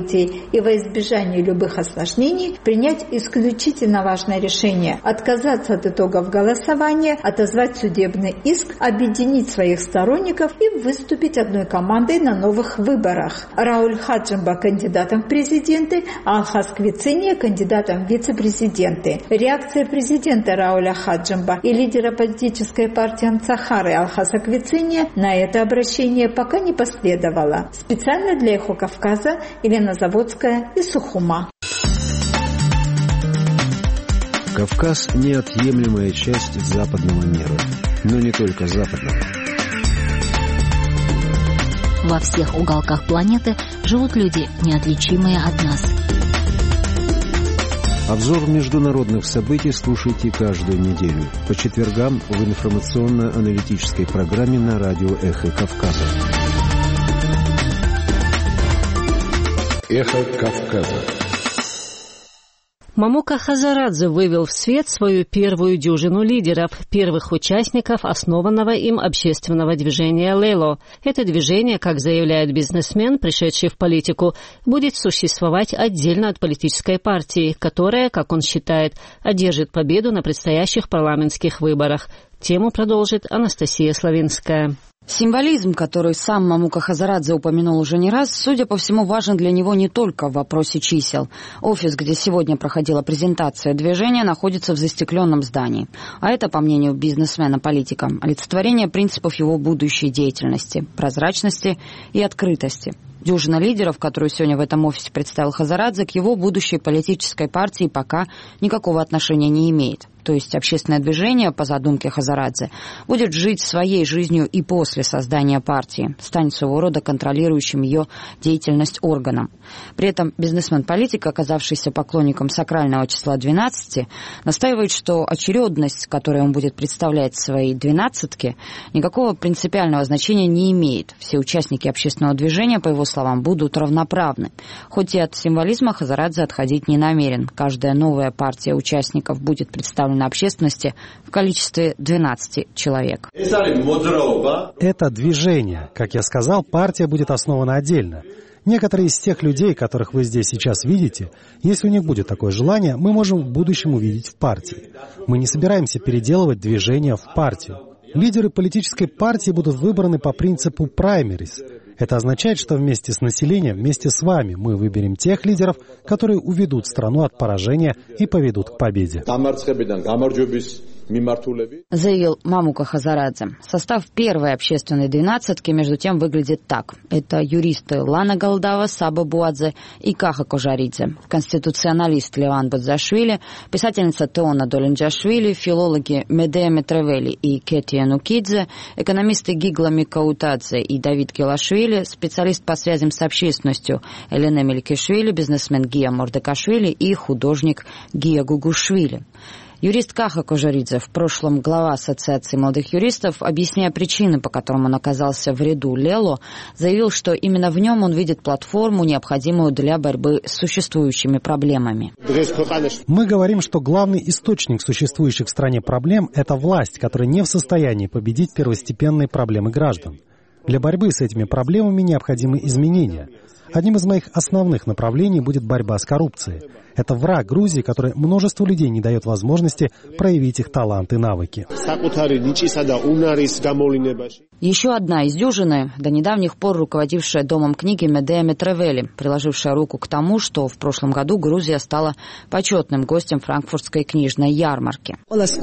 и во избежание любых осложнений принять исключительно важное решение – отказаться от итогов голосования, отозвать судебный иск, объединить своих сторонников и выступить одной командой на новых выборах. Рауль Хаджимба – кандидатом в президенты, а Алхас Квициния – кандидатом в вице-президенты. Реакция президента Рауля Хаджимба и лидера политической партии Амцахары Алхаса Квициния на это обращение пока не последовало. Специально для «Эхо Кавказа» Елена Заводская из Сухума. Кавказ – неотъемлемая часть западного мира, но не только западного. Во всех уголках планеты живут люди, неотличимые от нас. Обзор международных событий слушайте каждую неделю по четвергам в информационно-аналитической программе на радио «Эхо Кавказа». «Эхо Кавказа». Мамука Хазарадзе вывел в свет свою первую дюжину лидеров, первых участников основанного им общественного движения «Лело». Это движение, как заявляет бизнесмен, пришедший в политику, будет существовать отдельно от политической партии, которая, как он считает, одержит победу на предстоящих парламентских выборах. Тему продолжит Анастасия Славинская. Символизм, который сам Мамука Хазарадзе упомянул уже не раз, судя по всему, важен для него не только в вопросе чисел. Офис, где сегодня проходила презентация движения, находится в застекленном здании. А это, по мнению бизнесмена-политика, олицетворение принципов его будущей деятельности, прозрачности и открытости. Дюжина лидеров, которую сегодня в этом офисе представил Хазарадзе, к его будущей политической партии пока никакого отношения не имеет. То есть общественное движение, по задумке Хазарадзе, будет жить своей жизнью и после создания партии, станет своего рода контролирующим ее деятельность органом. При этом бизнесмен-политик, оказавшийся поклонником сакрального числа двенадцати, настаивает, что очередность, которую он будет представлять своей двенадцатке, никакого принципиального значения не имеет. Все участники общественного движения, по его словам, будут равноправны. Хоть и от символизма Хазарадзе отходить не намерен. Каждая новая партия участников будет представлена на общественности в количестве двенадцати человек. Это движение. Как я сказал, партия будет основана отдельно. Некоторые из тех людей, которых вы здесь сейчас видите, если у них будет такое желание, мы можем в будущем увидеть в партии. Мы не собираемся переделывать движение в партию. Лидеры политической партии будут выбраны по принципу праймерис. Это означает, что вместе с населением, вместе с вами мы выберем тех лидеров, которые уведут страну от поражения и поведут к победе. Заявил Мамука Хазарадзе. Состав первой общественной двенадцатки, между тем, выглядит так. Это юристы Лана Галдава, Саба Буадзе и Каха Кожаридзе, конституционалист Леван Бадзашвили, писательница Теона Долинджашвили, филологи Медея Метревели и Кетия Нукидзе, экономисты Гигла Микаутадзе и Давид Келашвили, специалист по связям с общественностью Элене Мелькишвили, бизнесмен Гия Мордекашвили и художник Гия Гугушвили. Юрист Каха Кожаридзе, в прошлом глава Ассоциации молодых юристов, объясняя причины, по которым он оказался в ряду Лело, заявил, что именно в нем он видит платформу, необходимую для борьбы с существующими проблемами. Мы говорим, что главный источник существующих в стране проблем – это власть, которая не в состоянии победить первостепенные проблемы граждан. Для борьбы с этими проблемами необходимы изменения. Одним из моих основных направлений будет борьба с коррупцией. Это враг Грузии, который множеству людей не дает возможности проявить их талант и навыки. Еще одна из дюжины, до недавних пор руководившая Домом книги Медея Метревели, приложившая руку к тому, что в прошлом году Грузия стала почетным гостем франкфуртской книжной ярмарки. У нас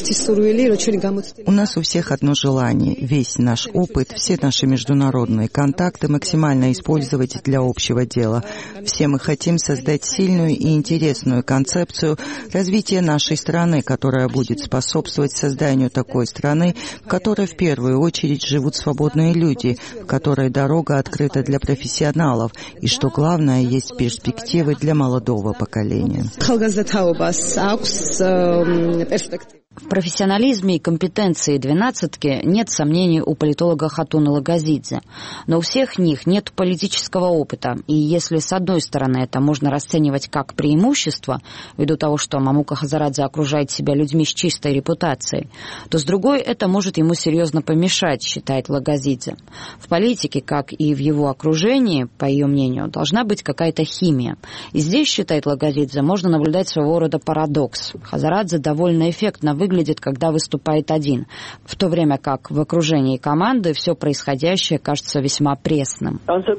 у всех одно желание. Весь наш опыт, все наши международные контакты максимально использовать для общего дела. Все мы хотим создать сильную и интересную концепцию развития нашей страны, которая будет способствовать созданию такой страны, в которой в первую очередь живут свободные люди, в которой дорога открыта для профессионалов, и, что главное, есть перспективы для молодого поколения. В профессионализме и компетенции «двенадцатки» нет сомнений у политолога Хатуна Лагазидзе. Но у всех них нет политического опыта. И если, с одной стороны, это можно расценивать как преимущество, ввиду того, что Мамука Хазарадзе окружает себя людьми с чистой репутацией, то, с другой, это может ему серьезно помешать, считает Лагазидзе. В политике, как и в его окружении, по ее мнению, должна быть какая-то химия. И здесь, считает Лагазидзе, можно наблюдать своего рода парадокс. Хазарадзе довольно эффектно выглядит, когда выступает один, в то время как в окружении команды все происходящее кажется весьма пресным.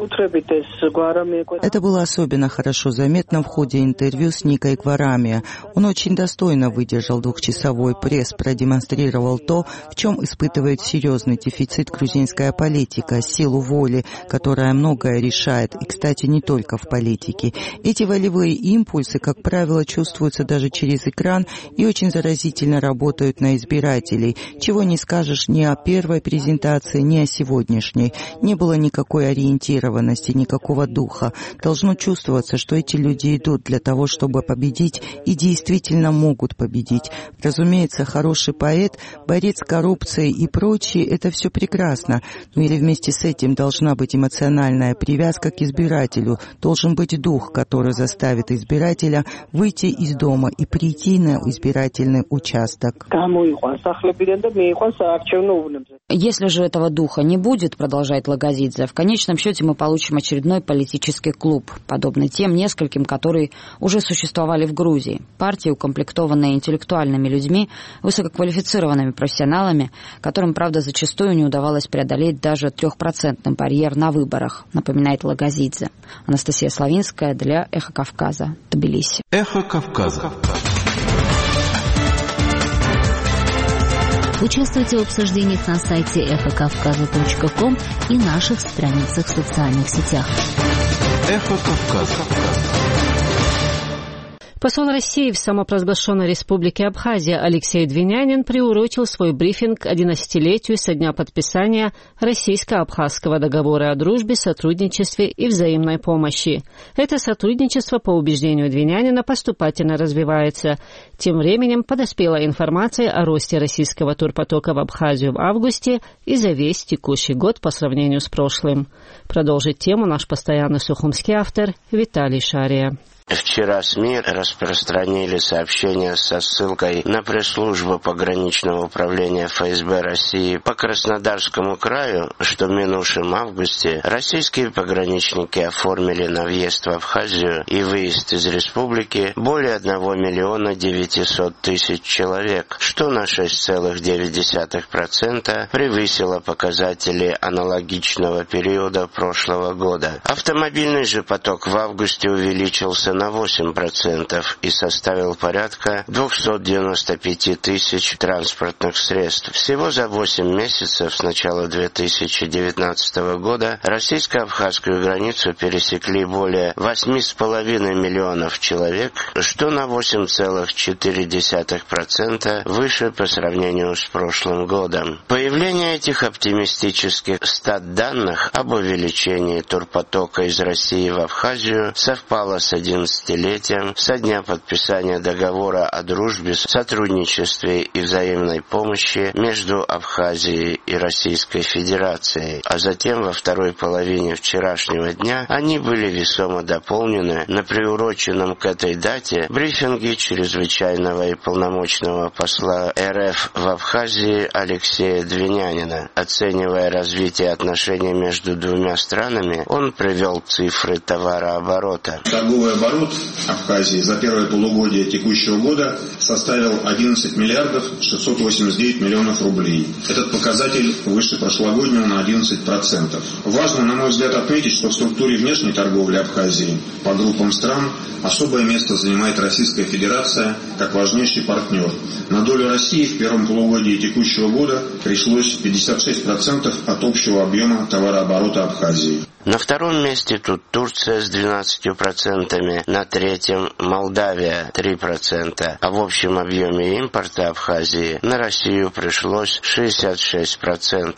Это было особенно хорошо заметно в ходе интервью с Никой Гварамия. Он очень достойно выдержал двухчасовой пресс, продемонстрировал то, в чем испытывает серьезный дефицит грузинская политика, силу воли, которая многое решает, и, кстати, не только в политике. Эти волевые импульсы, как правило, чувствуются даже через экран и очень заразительно работают. работают на избирателей, чего не скажешь ни о первой презентации, ни о сегодняшней. Не было никакой ориентированности, никакого духа. Должно чувствоваться, что эти люди идут для того, чтобы победить, и действительно могут победить. Разумеется, хороший поэт, борец с коррупцией и прочее, это все прекрасно. Но или вместе с этим должна быть эмоциональная привязка к избирателю, должен быть дух, который заставит избирателя выйти из дома и прийти на избирательный участок. Если же этого духа не будет, продолжает Лагазидзе, в конечном счете мы получим очередной политический клуб, подобный тем нескольким, которые уже существовали в Грузии. Партии, укомплектованные интеллектуальными людьми, высококвалифицированными профессионалами, которым, правда, зачастую не удавалось преодолеть даже трехпроцентный барьер на выборах, напоминает Лагазидзе. Анастасия Славинская для «Эхо Кавказа», Тбилиси. «Эхо Кавказа». Участвуйте в обсуждениях на сайте эхо кавказа точка ком и наших страницах в социальных сетях. Эхо Кавказа. Посол России в самопровозглашенной республике Абхазия Алексей Двинянин приурочил свой брифинг к одиннадцатилетию со дня подписания Российско-Абхазского договора о дружбе, сотрудничестве и взаимной помощи. Это сотрудничество, по убеждению Двинянина, поступательно развивается. Тем временем подоспела информация о росте российского турпотока в Абхазию в августе и за весь текущий год по сравнению с прошлым. Продолжит тему наш постоянный сухумский автор Виталий Шария. Вчера СМИ распространили сообщение со ссылкой на пресс-службу пограничного управления ФСБ России по Краснодарскому краю, что в минувшем августе российские пограничники оформили на въезд в Абхазию и выезд из республики более одного миллиона девятисот тысяч человек, что на шесть целых девять десятых процента превысило показатели аналогичного периода прошлого года. Автомобильный же поток в августе увеличился на восемь процентов и составил порядка двести девяносто пять тысяч транспортных средств. Всего за восемь месяцев с начала две тысячи девятнадцатого года российско-абхазскую границу пересекли более восемь с половиной миллионов человек, что на восемь целых четыре десятых процента выше по сравнению с прошлым годом. Появление этих оптимистических стат-данных об увеличении турпотока из России в Абхазию совпало с одиннадцатилетием со дня подписания договора о дружбе, сотрудничестве и взаимной помощи между Абхазией и Российской Федерацией, а затем во второй половине вчерашнего дня они были весомо дополнены на приуроченном к этой дате брифинге чрезвычайного и полномочного посла РФ в Абхазии Алексея Двинянина. Оценивая развитие отношений между двумя странами, он привел цифры товарооборота. Торговый оборот Абхазии за первое полугодие текущего года составил одиннадцать миллиардов шестьсот восемьдесят девять миллионов рублей. Этот показатель выше прошлогоднего на одиннадцать процентов. Важно, на мой взгляд, отметить, что в структуре внешней торговли Абхазии по группам стран особое место занимает Российская Федерация как важнейший партнер. На долю России в первом полугодии текущего года пришлось пятьдесят шесть процентов от общего объема товарооборота Абхазии. На втором месте тут Турция с двенадцатью процентами, на третьем Молдавия три процента, а в общем объеме импорта Абхазии на Россию пришлось шестьдесят шесть процентов.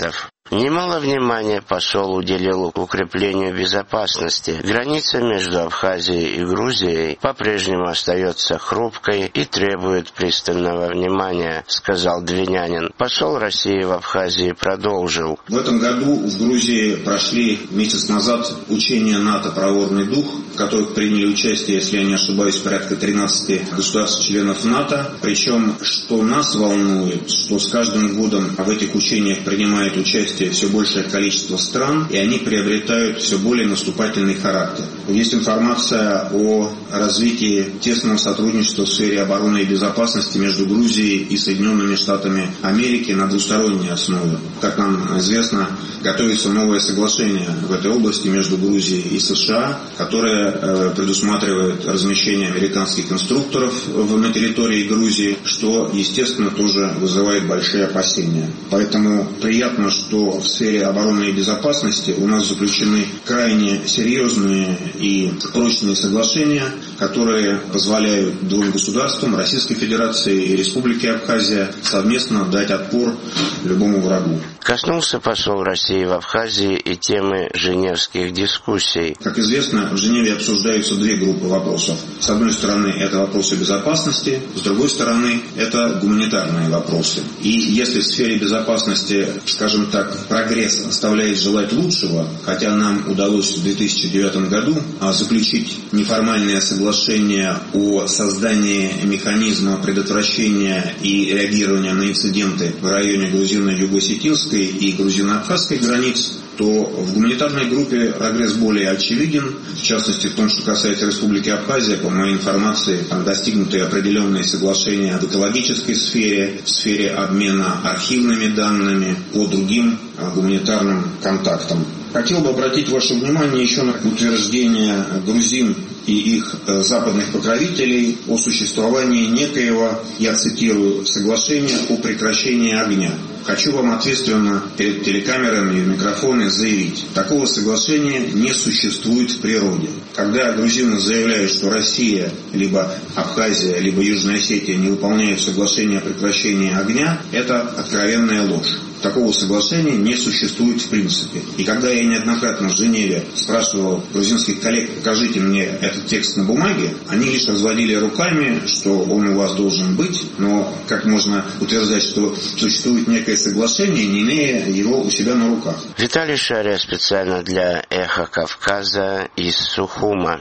Немало внимания посол уделил укреплению безопасности. Граница между Абхазией и Грузией по-прежнему остается хрупкой и требует пристального внимания, сказал Двинянин. Посол России в Абхазии продолжил. В этом году в Грузии прошли месяц назад учения НАТО «Проворный дух», в которых приняли участие, если я не ошибаюсь, порядка тринадцати государств-членов НАТО. Причем, что нас волнует, что с каждым годом в этих учениях принимает участие все большее количество стран, и они приобретают все более наступательный характер. Есть информация о развитии тесного сотрудничества в сфере обороны и безопасности между Грузией и Соединенными Штатами Америки на двусторонней основе. Как нам известно, готовится новое соглашение в этой области между Грузией и США, которое предусматривает размещение американских инструкторов на территории Грузии, что, естественно, тоже вызывает большие опасения. Поэтому приятно, что в сфере обороны и безопасности у нас заключены крайне серьезные и прочные соглашения, которые позволяют двум государствам, Российской Федерации и Республике Абхазия, совместно дать отпор любому врагу. Коснулся посол России в Абхазии и темы женевских дискуссий. Как известно, в Женеве обсуждаются две группы вопросов. С одной стороны, это вопросы безопасности, с другой стороны, это гуманитарные вопросы. И если в сфере безопасности, скажем так, прогресс оставляет желать лучшего, хотя нам удалось в две тысячи девятом году заключить неформальное соглашение о создании механизма предотвращения и реагирования на инциденты в районе грузино-юго-осетинской и грузино-абхазской границ, то в гуманитарной группе прогресс более очевиден. В частности, в том, что касается Республики Абхазия, по моей информации, там достигнуты определенные соглашения в экологической сфере, в сфере обмена архивными данными, по другим гуманитарным контактам. Хотел бы обратить ваше внимание еще на утверждение грузин и их западных покровителей о существовании некоего, я цитирую, соглашения о прекращении огня. Хочу вам ответственно перед телекамерами и в микрофоны заявить, такого соглашения не существует в природе. Когда грузины заявляют, что Россия, либо Абхазия, либо Южная Осетия не выполняют соглашение о прекращении огня, это откровенная ложь. Такого соглашения не существует в принципе. И когда я неоднократно в Женеве спрашивал грузинских коллег, покажите мне этот текст на бумаге, они лишь разводили руками, что он у вас должен быть, но как можно утверждать, что существует некое соглашение, не имея его у себя на руках. Виталий Шария специально для «Эхо Кавказа» из Сухума.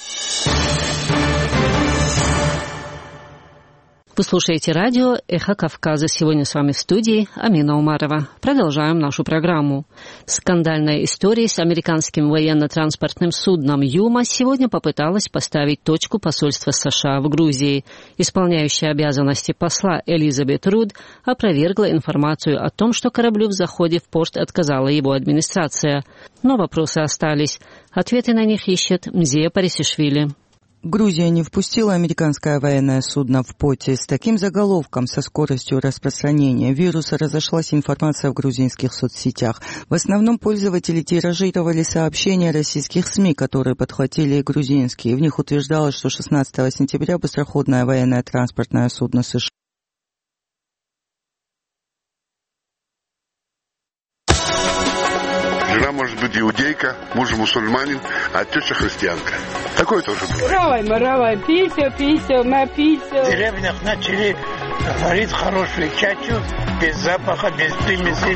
Вы слушаете радио «Эхо Кавказа». Сегодня с вами в студии Амина Умарова. Продолжаем нашу программу. Скандальная история с американским военно-транспортным судном «Юма» сегодня попыталась поставить точку посольства США в Грузии. Исполняющая обязанности посла Элизабет Руд опровергла информацию о том, что кораблю в заходе в порт отказала его администрация. Но вопросы остались. Ответы на них ищет Мзия Парисишвили. Грузия не впустила американское военное судно в порте. С таким заголовком со скоростью распространения вируса разошлась информация в грузинских соцсетях. В основном пользователи тиражировали сообщения российских СМИ, которые подхватили и грузинские. В них утверждалось, что шестнадцатого сентября быстроходное военное транспортное судно США Жена может быть иудейка, муж мусульманин, а теща христианка. Такое тоже бывает. Равай, маравай, писю, писю, на писю. В деревнях начали варить хорошую чачу, без запаха, без примеси.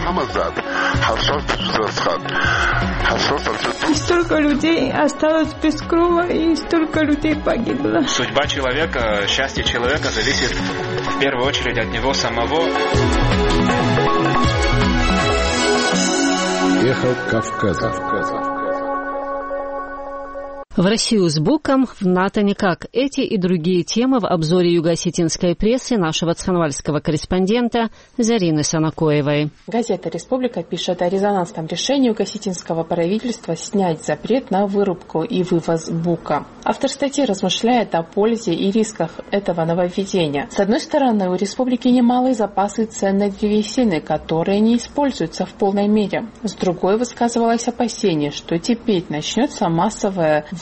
И столько людей осталось без крова, и столько людей погибло. Судьба человека, счастье человека зависит в первую очередь от него самого. Эхо Кавказа. В Россию с боком, в НАТО никак. Эти и другие темы в обзоре юго-осетинской прессы нашего цханвальского корреспондента Зарины Санакоевой. Газета «Республика» пишет о резонансном решении юго-осетинского правительства снять запрет на вырубку и вывоз бука. Автор статьи размышляет о пользе и рисках этого нововведения. С одной стороны, у республики немалые запасы ценной древесины, которые не используются в полной мере. С другой, высказывалось опасение, что теперь начнется массовое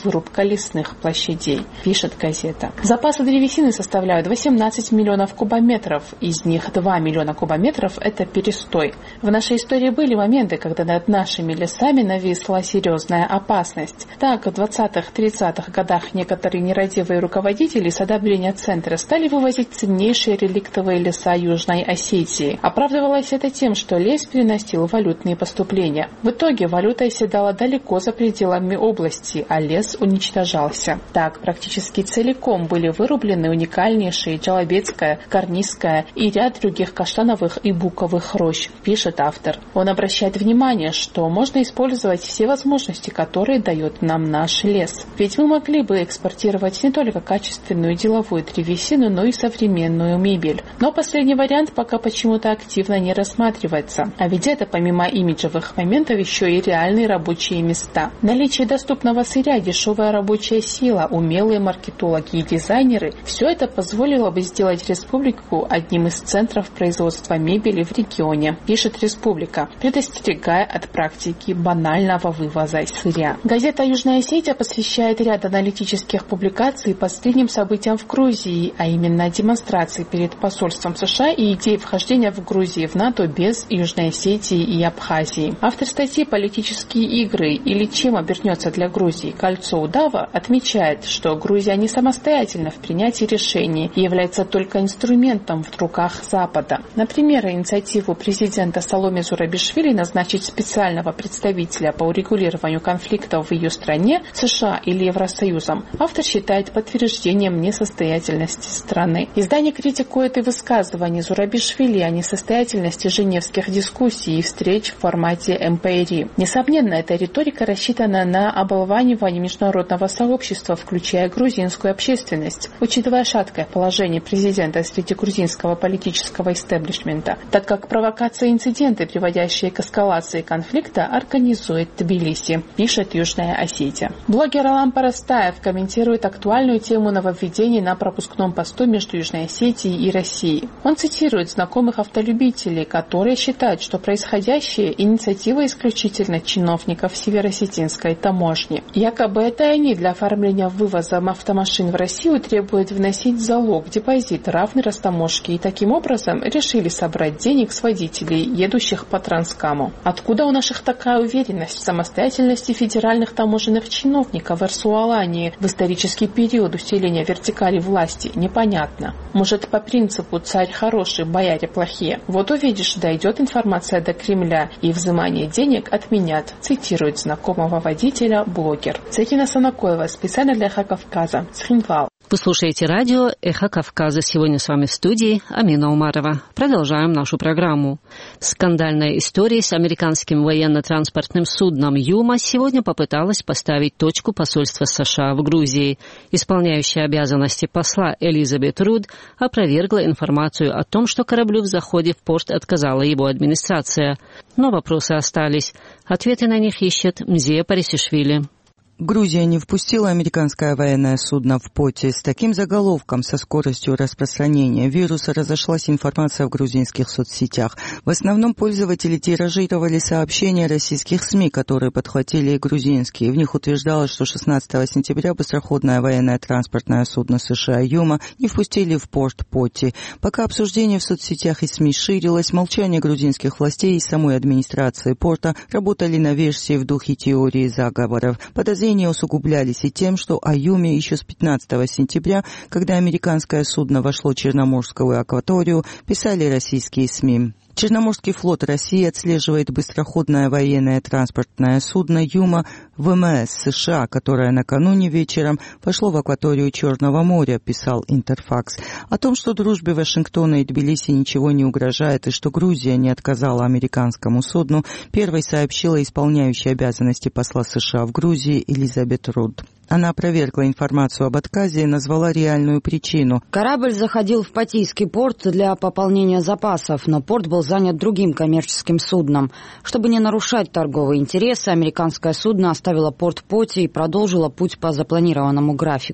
вырубка лесных площадей, пишет газета. Запасы древесины составляют восемнадцать миллионов кубометров, из них два миллиона кубометров – это перестой. В нашей истории были моменты, когда над нашими лесами нависла серьезная опасность. Так, в двадцатых-тридцатых годах некоторые нерадивые руководители с одобрения центра стали вывозить ценнейшие реликтовые леса Южной Осетии. Оправдывалось это тем, что лес переносил валютные поступления. В итоге валюта оседала далеко за пределами области, а лес уничтожался. Так, практически целиком были вырублены уникальнейшие Джалабецкая, Карнизская и ряд других каштановых и буковых рощ, пишет автор. Он обращает внимание, что можно использовать все возможности, которые дает нам наш лес. Ведь мы могли бы экспортировать не только качественную деловую древесину, но и современную мебель. Но последний вариант пока почему-то активно не рассматривается. А ведь это, помимо имиджевых моментов, еще и реальные рабочие места. Наличие доступного сырья, дешевая рабочая сила, умелые маркетологи и дизайнеры – все это позволило бы сделать республику одним из центров производства мебели в регионе, пишет Республика, предостерегая от практики банального вывоза сырья. Газета «Южная Осетия» посвящает ряд аналитических публикаций последним событиям в Грузии, а именно демонстрации перед посольством США и идеи вхождения в Грузию в НАТО без Южной Осетии и Абхазии. Автор статьи «Политические игры» или «Чем обернется для Грузии кольцо удава» отмечает, что Грузия не самостоятельна в принятии решений и является только инструментом в руках Запада. Например, инициативу президента Саломе Зурабишвили назначить специального представителя по урегулированию конфликтов в ее стране, США или Евросоюзом, автор считает подтверждением несостоятельности страны. Издание критикует и высказывания Зурабишвили о несостоятельности женевских дискуссий и встреч в формате эм пэ эр и. Несомненно, эта риторика рассчитана на оболванивание международного сообщества, включая грузинскую общественность, учитывая шаткое положение президента среди грузинского политического истеблишмента, так как провокации и инциденты, приводящие к эскалации конфликта, организует Тбилиси, пишет Южная Осетия. Блогер Алам Парастаев комментирует актуальную тему нововведений на пропускном посту между Южной Осетией и Россией. Он цитирует знакомых автолюбителей, которые считают, что происходящее – инициатива исключительно чиновников североосетинской таможни. Якобы это они для оформления вывоза автомашин в Россию требуют вносить залог, депозит, равный растаможке, и таким образом решили собрать денег с водителей, едущих по Транскаму. Откуда у наших такая уверенность в самостоятельности федеральных таможенных чиновников в Эрсуалании в исторический период усиления вертикали власти, непонятно. Может, по принципу «царь хороший, бояре плохие». Вот увидишь, дойдет информация до Кремля, и взимание денег отменят, цитирует знакомого водителя блогер. Цекина Санакоева, специально для Эхо Кавказа, Цхинвал. Вы слушаете радио «Эхо Кавказа». Сегодня с вами в студии Амина Умарова. Продолжаем нашу программу. Скандальная история с американским военно-транспортным судном «Юма» сегодня попыталась поставить точку посольства США в Грузии. Исполняющая обязанности посла Элизабет Руд опровергла информацию о том, что кораблю в заходе в порт отказала его администрация. Но вопросы остались. Ответы на них ищет Мзия Парисишвили. Грузия не впустила американское военное судно в Поти. С таким заголовком со скоростью распространения вируса разошлась информация в грузинских соцсетях. В основном пользователи тиражировали сообщения российских СМИ, которые подхватили и грузинские. В них утверждалось, что шестнадцатого сентября быстроходное военное транспортное судно США «Юма» не впустили в порт Поти. Пока обсуждение в соцсетях и СМИ ширилось, молчание грузинских властей и самой администрации порта работали на версии в духе теории заговоров. Подозрения усугублялись и тем, что о Юме еще с пятнадцатого сентября, когда американское судно вошло в Черноморскую акваторию, писали российские СМИ. Черноморский флот России отслеживает быстроходное военное транспортное судно «Юма» вэ эм эс США, которое накануне вечером вошло в акваторию Черного моря, писал Интерфакс. О том, что дружбе Вашингтона и Тбилиси ничего не угрожает и что Грузия не отказала американскому судну, первой сообщила исполняющая обязанности посла США в Грузии Элизабет Руд. Она опровергла информацию об отказе и назвала реальную причину. Корабль заходил в Патийский порт для пополнения запасов, но порт был занят другим коммерческим судном. Чтобы не нарушать торговые интересы, американское судно оставило порт Поти и продолжило путь по запланированному графику.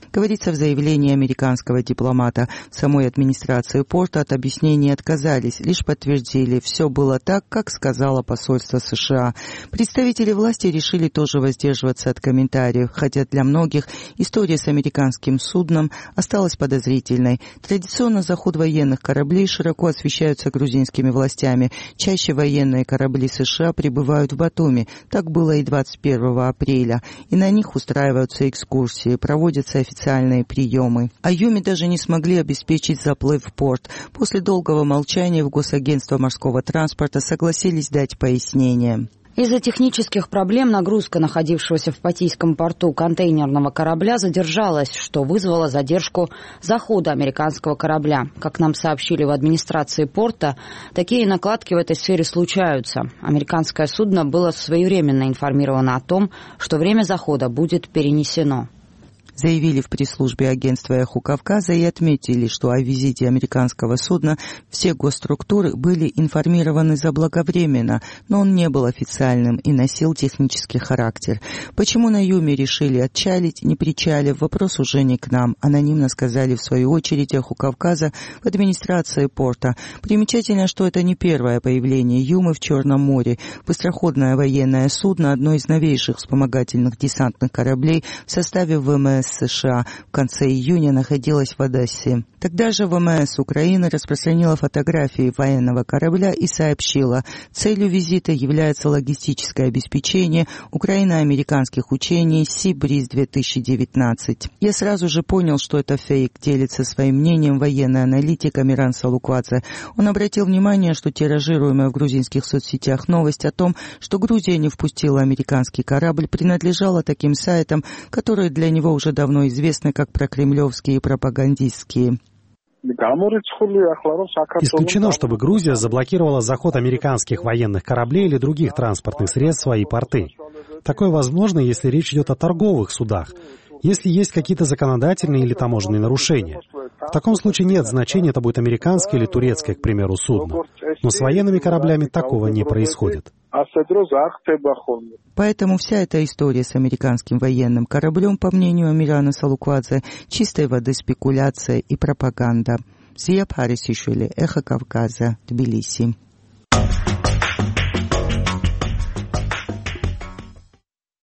Говорится в заявлении американского дипломата. В самой администрации порта от объяснений отказались, лишь подтвердили, все было так, как сказала посольство США. Представители власти решили тоже воздерживаться от комментариев, хотя для многих история с американским судном осталась подозрительной. Традиционно заход военных кораблей широко освещаются грузинскими властями. Чаще военные корабли США прибывают в Батуми. Так было и двадцать первого апреля. И на них устраиваются экскурсии, проводятся официальные приемы. А Юми даже не смогли обеспечить заплыв в порт. После долгого молчания в Госагентство морского транспорта согласились дать пояснение. Из-за технических проблем нагрузка находившегося в Патийском порту контейнерного корабля задержалась, что вызвало задержку захода американского корабля. Как нам сообщили в администрации порта, такие накладки в этой сфере случаются. Американское судно было своевременно информировано о том, что время захода будет перенесено. Заявили в пресс-службе агентства «Эхо Кавказа» и отметили, что о визите американского судна все госструктуры были информированы заблаговременно, но он не был официальным и носил технический характер. Почему на Юме решили отчалить, не причалив, вопрос уже не к нам. Анонимно сказали в свою очередь «Эхо Кавказа» в администрации порта. Примечательно, что это не первое появление Юмы в Черном море. Быстроходное военное судно, одно из новейших вспомогательных десантных кораблей в составе ВМС США, в конце июня находилась в Одессе. Тогда же ВМС Украины распространила фотографии военного корабля и сообщила, целью визита является логистическое обеспечение украино-американских учений Си-Бриз-две тысячи девятнадцать. Я сразу же понял, что это фейк, делится своим мнением военный аналитик Амиран Салуквадзе. Он обратил внимание, что тиражируемая в грузинских соцсетях новость о том, что Грузия не впустила американский корабль, принадлежала таким сайтам, которые для него уже давно известны как прокремлевские и пропагандистские. Исключено, чтобы Грузия заблокировала заход американских военных кораблей или других транспортных средств в свои порты. Такое возможно, если речь идет о торговых судах, если есть какие-то законодательные или таможенные нарушения. В таком случае нет значения, это будет американское или турецкое, к примеру, судно. Но с военными кораблями такого не происходит. Поэтому вся эта история с американским военным кораблем, по мнению Амирана Салуквадзе, чистой воды спекуляция и пропаганда. Зия Парисишвили, Эхо Кавказа, Тбилиси.